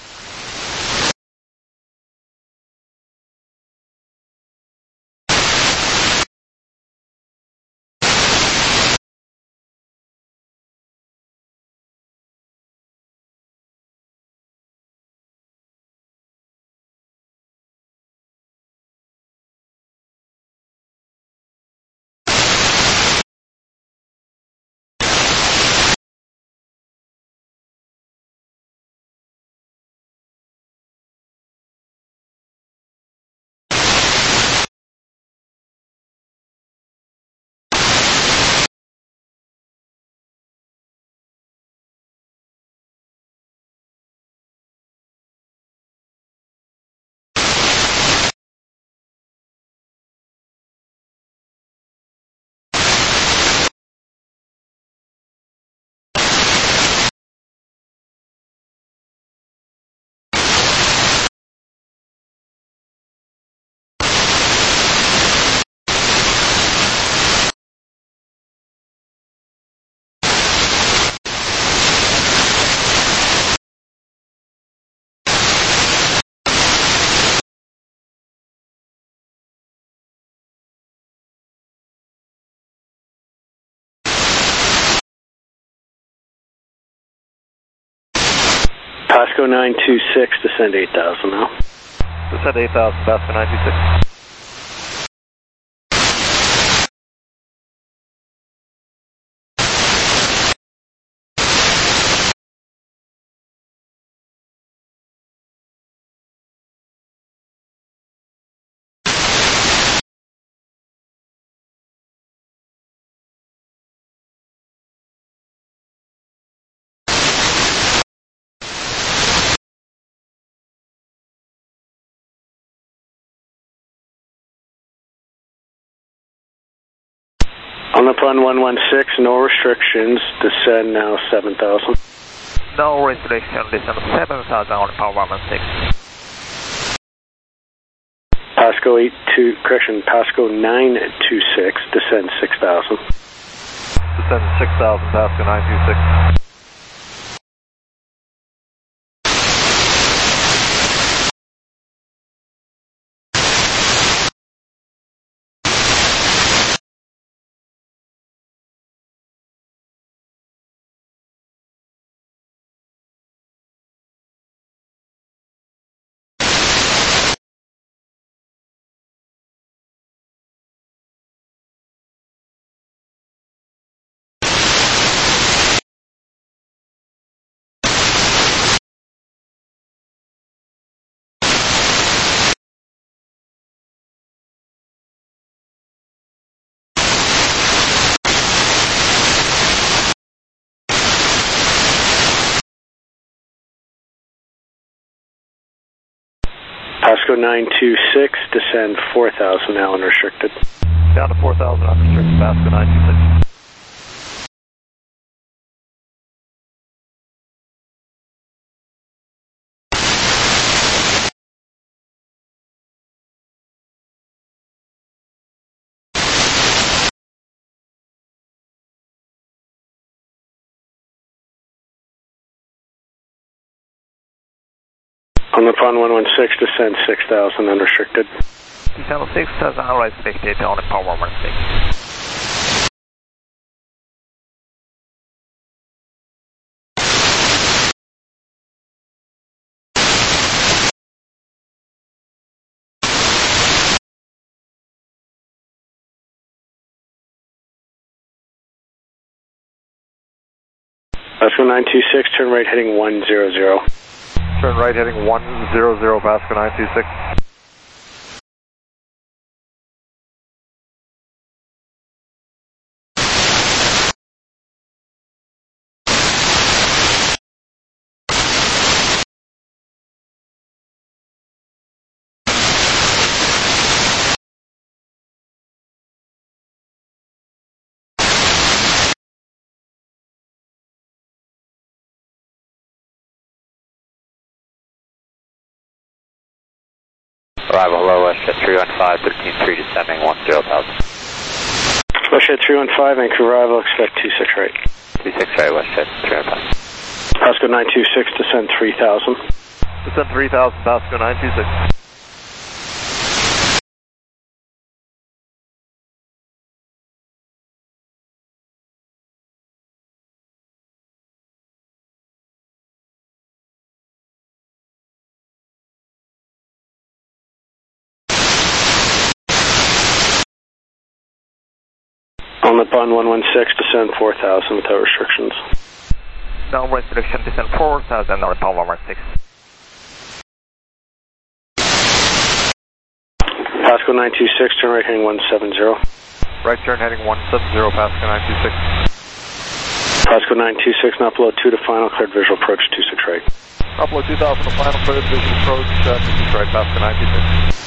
Speaker 7: Pasco nine two six, descend eight thousand now.
Speaker 4: Descend eight thousand, Pasco nine two six.
Speaker 7: On the Pond one one six, no restrictions, descend now seven thousand.
Speaker 4: No restriction, descend seven thousand on the Pond one one six.
Speaker 7: Pasco eight two, correction, Pasco nine two six, descend six thousand.
Speaker 4: Descend six thousand, Pasco nine two six.
Speaker 7: Pasco nine two six, descend four thousand now unrestricted.
Speaker 4: Down to four thousand unrestricted, Pasco nine two six.
Speaker 7: On the pond one one six, descend six thousand unrestricted.
Speaker 4: Descend six thousand unrestricted on the power one six.
Speaker 7: Pasco nine two six, turn right heading one zero zero.
Speaker 4: Turn right heading one zero zero, Pasco nine two six.
Speaker 6: Arrival low, WestJet three one five, thirteen three, descending one zero thousand.
Speaker 7: WestJet three one five, Vancouver arrival, expect two six right.
Speaker 6: two six right, WestJet three one five.
Speaker 7: Pasco nine two six, descend three thousand.
Speaker 4: Descend three thousand, Pasco nine two six.
Speaker 7: On the pond one one six, descend four thousand without restrictions.
Speaker 4: No restriction, descend four thousand on the pond one one six.
Speaker 7: Pasco nine two six, turn right heading one seven zero.
Speaker 4: Right turn heading one seven zero, Pasco nine two six.
Speaker 7: Pasco nine two six, not below two to final, cleared visual approach two six right.
Speaker 4: Not below two thousand to final, cleared visual approach uh, two six right, Pasco nine two six.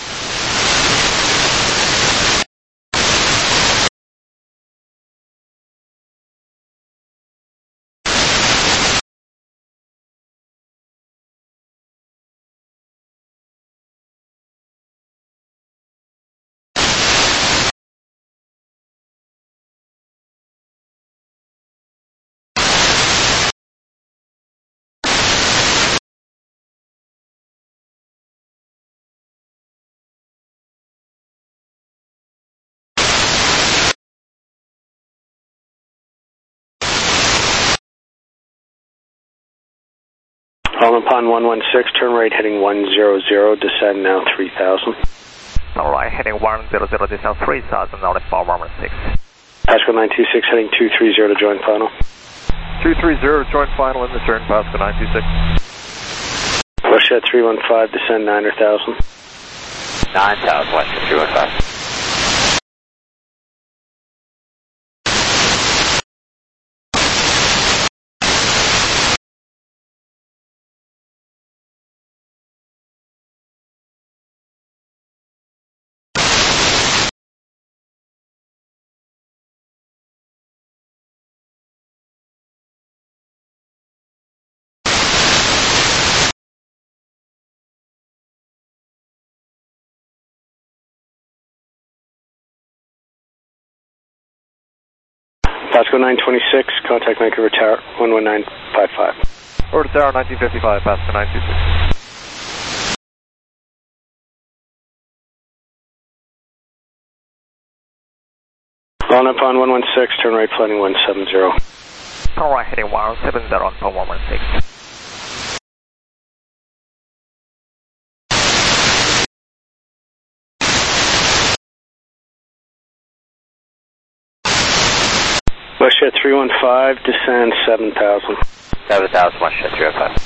Speaker 7: On pond one one six, turn right heading one zero zero, descend now three thousand.
Speaker 4: Alright, heading one zero zero, descend three thousand on the pond one one six.
Speaker 7: Pasco nine two six, heading two three zero to join final.
Speaker 4: two three zero, join final in the turn, Pasco nine two six.
Speaker 7: WestJet three one five, descend nine thousand.
Speaker 6: nine thousand, WestJet three one five.
Speaker 7: Pasco nine twenty-six, contact Vancouver Tower, one one nine five five.
Speaker 4: Order Tower nineteen fifty-five, Pasco nine two six.
Speaker 7: On up on one one six, turn right flighting one seven zero.
Speaker 4: Alright, heading one seven zero on pond one one six.
Speaker 7: WestJet three one five, descend seven thousand.
Speaker 6: seven thousand, WestJet three one five.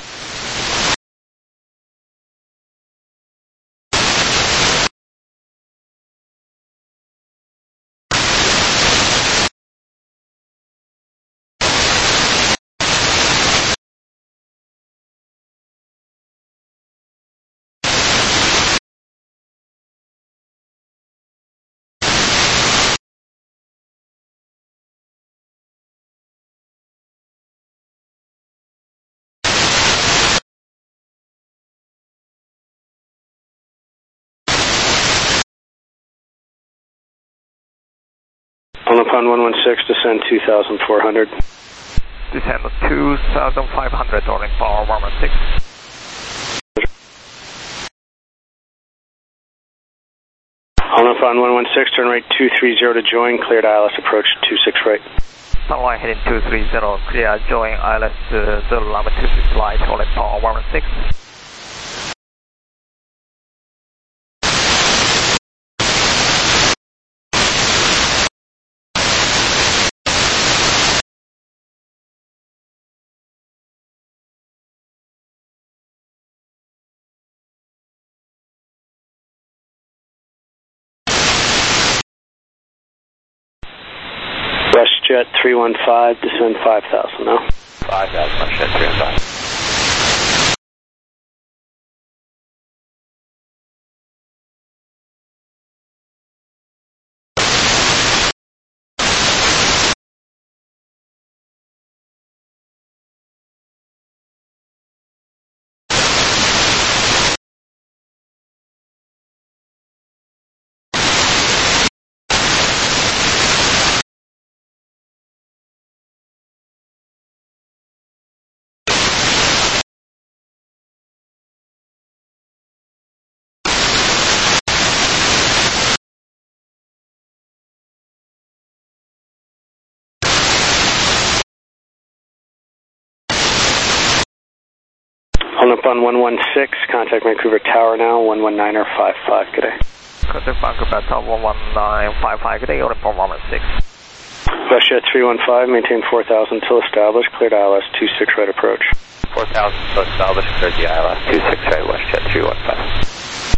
Speaker 7: upon one one six, descend two thousand four hundred.
Speaker 4: Descend two thousand five hundred, rolling power one one six.
Speaker 7: On upon one one six, turn right two three zero to join, cleared I L S approach two six right.
Speaker 4: Sunlight heading two three zero, clear, join I L S uh, zero lambda two six light, rolling power one one six.
Speaker 7: WestJet three one five, descend five thousand now.
Speaker 5: five thousand, WestJet three one five.
Speaker 7: On up on one one six, contact Vancouver Tower now, one one nine five five, good day.
Speaker 4: Contact Vancouver Tower one one nine five five, good day, rolling power one one six.
Speaker 7: WestJet three one five, maintain four thousand till established, cleared I L S two six right approach.
Speaker 5: four thousand till established, cleared the I L S two six right, WestJet three one five.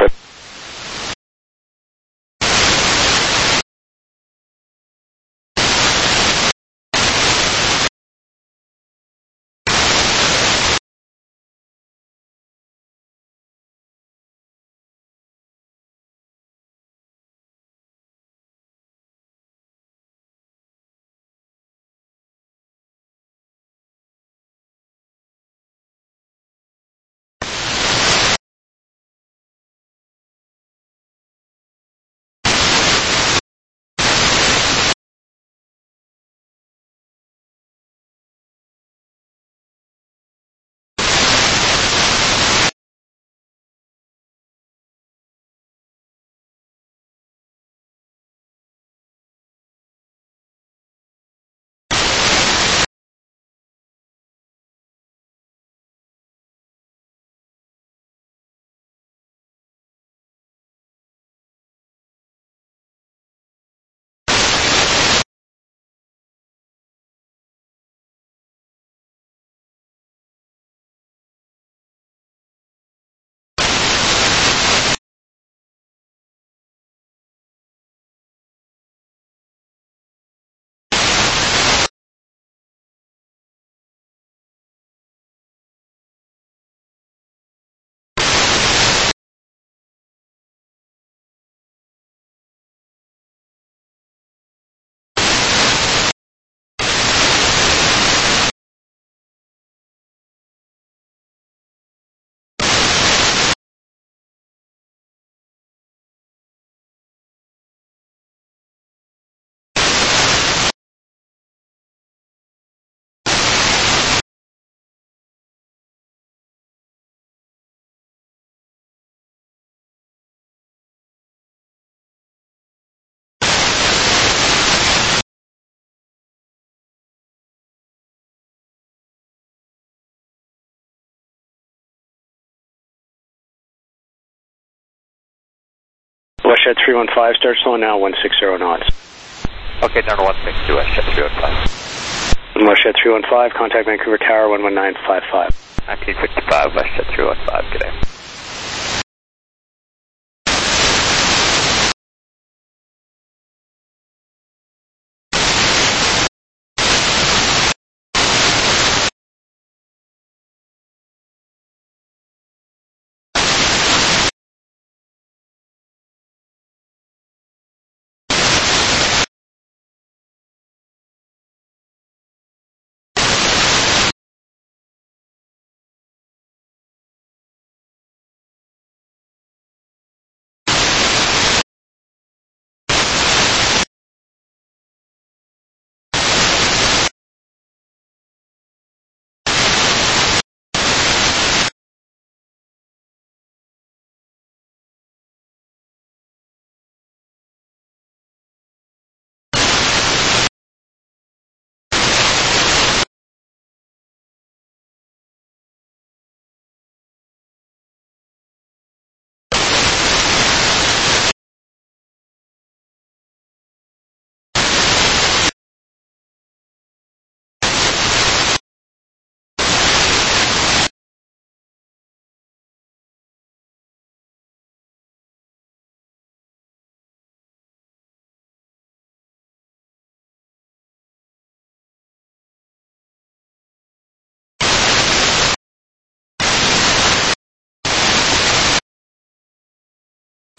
Speaker 7: WestJet three one five, start slowing now, one six zero knots.
Speaker 5: Okay, down to one six two, WestJet three one five.
Speaker 7: WestJet three one five, contact Vancouver Tower, one one nine five five.
Speaker 5: nineteen fifty-five, WestJet three one five, good day.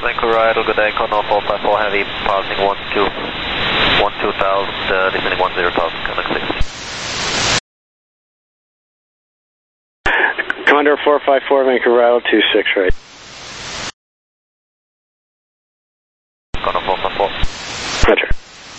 Speaker 4: Vancouver Idle, good day, Condor four five four Heavy, passing one two, one two thousand, uh, descending one zero thousand, connect sixty.
Speaker 7: Condor four five four, Vancouver Idle, two six right.
Speaker 4: Condor four five four.
Speaker 7: Roger.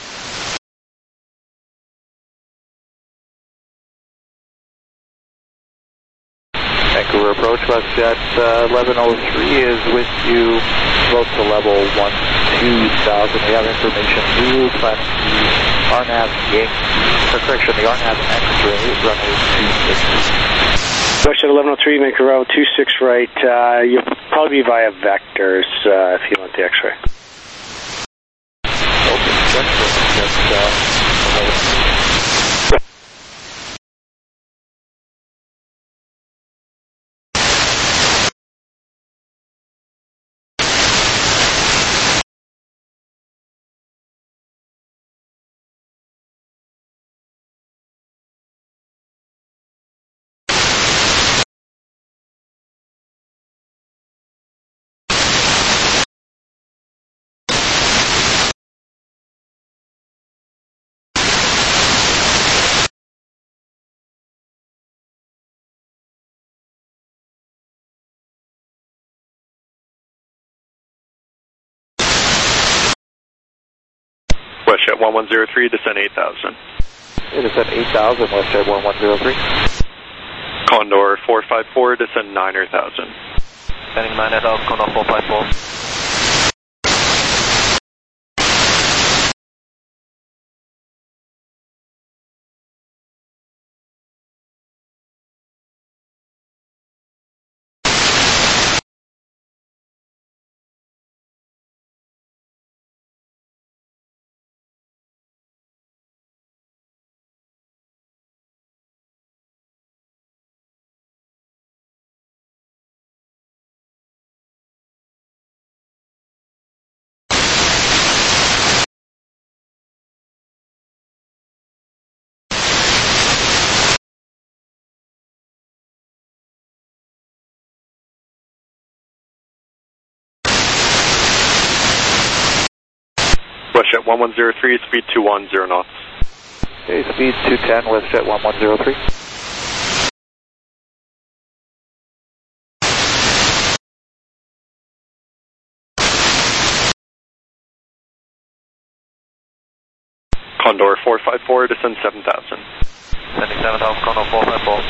Speaker 17: Vancouver approach, WestJet uh, eleven oh three is with you, close to level one two thousand. We have information, new planning the R N A V Yankee, or correction, the R N A V X-ray, runway two six.
Speaker 7: WestJet eleven oh three, Vancouver Idle, two six right. Uh, you'll probably be via vectors uh, if you want the X-ray.
Speaker 17: Okay, check, just, uh,
Speaker 12: WestJet one one zero three, descend eight thousand.
Speaker 17: It is at eight thousand, WestJet one one zero three.
Speaker 12: Condor four five four, descend niner thousand.
Speaker 4: Descending niner thousand, Condor four five four.
Speaker 12: WestJet one one zero three, speed two one zero knots.
Speaker 17: Okay, speed two ten, WestJet one one zero three.
Speaker 12: Condor four five four, descend seven thousand.
Speaker 4: Descending seven thousand, Condor four five four.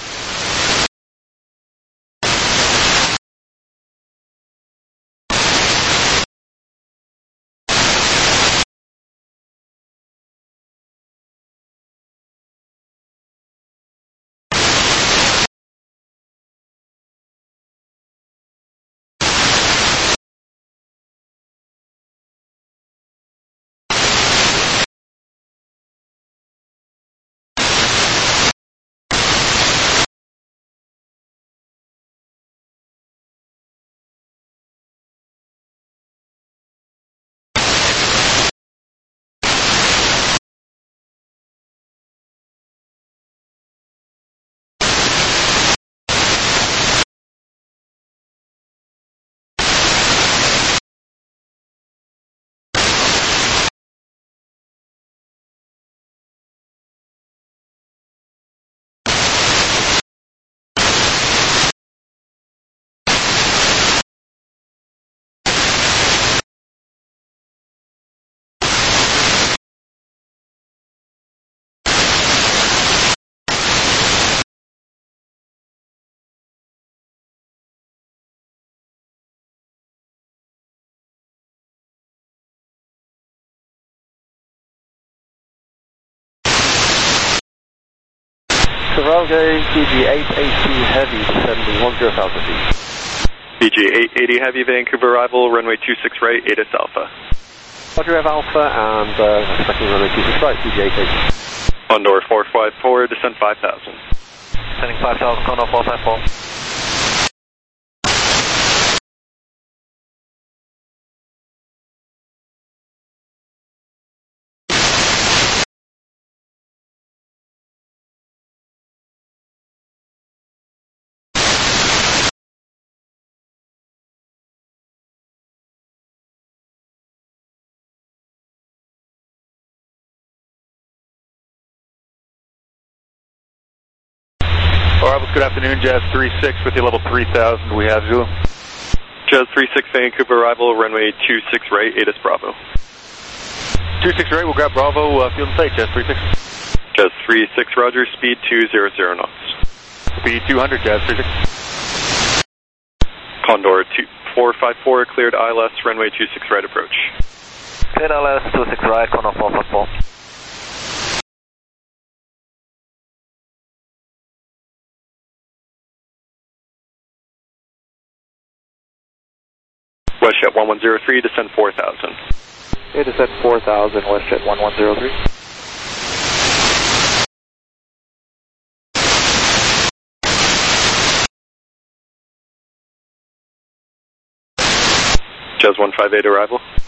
Speaker 17: Trafalgar B G eight eighty Heavy, descending one zero thousand feet.
Speaker 12: B G eight eighty Heavy, Vancouver arrival, runway two six right, ATIS Alpha.
Speaker 17: Roger, F Alpha, and uh, expecting runway two six right, B G eight eighty.
Speaker 12: Condor four five four, descend five thousand.
Speaker 4: Descending five thousand, Condor four five four.
Speaker 3: Arrivals, good afternoon, Jazz three six with you, level three thousand, we have Zulu.
Speaker 18: Jazz three six, Vancouver arrival, runway two six right, A D I S Bravo.
Speaker 3: two six right, we'll grab Bravo, uh, field and sight, Jazz three six.
Speaker 18: Jazz three six, roger, speed two hundred knots.
Speaker 3: Speed two hundred, Jazz three six.
Speaker 18: Condor two four five four, cleared I L S, runway two six right approach.
Speaker 8: Cleared I L S, two six right, Condor four five four.
Speaker 18: WestJet one one zero three, descend four thousand.
Speaker 17: Okay, descend four thousand, WestJet one one zero three.
Speaker 18: Jazz one five eight arrival.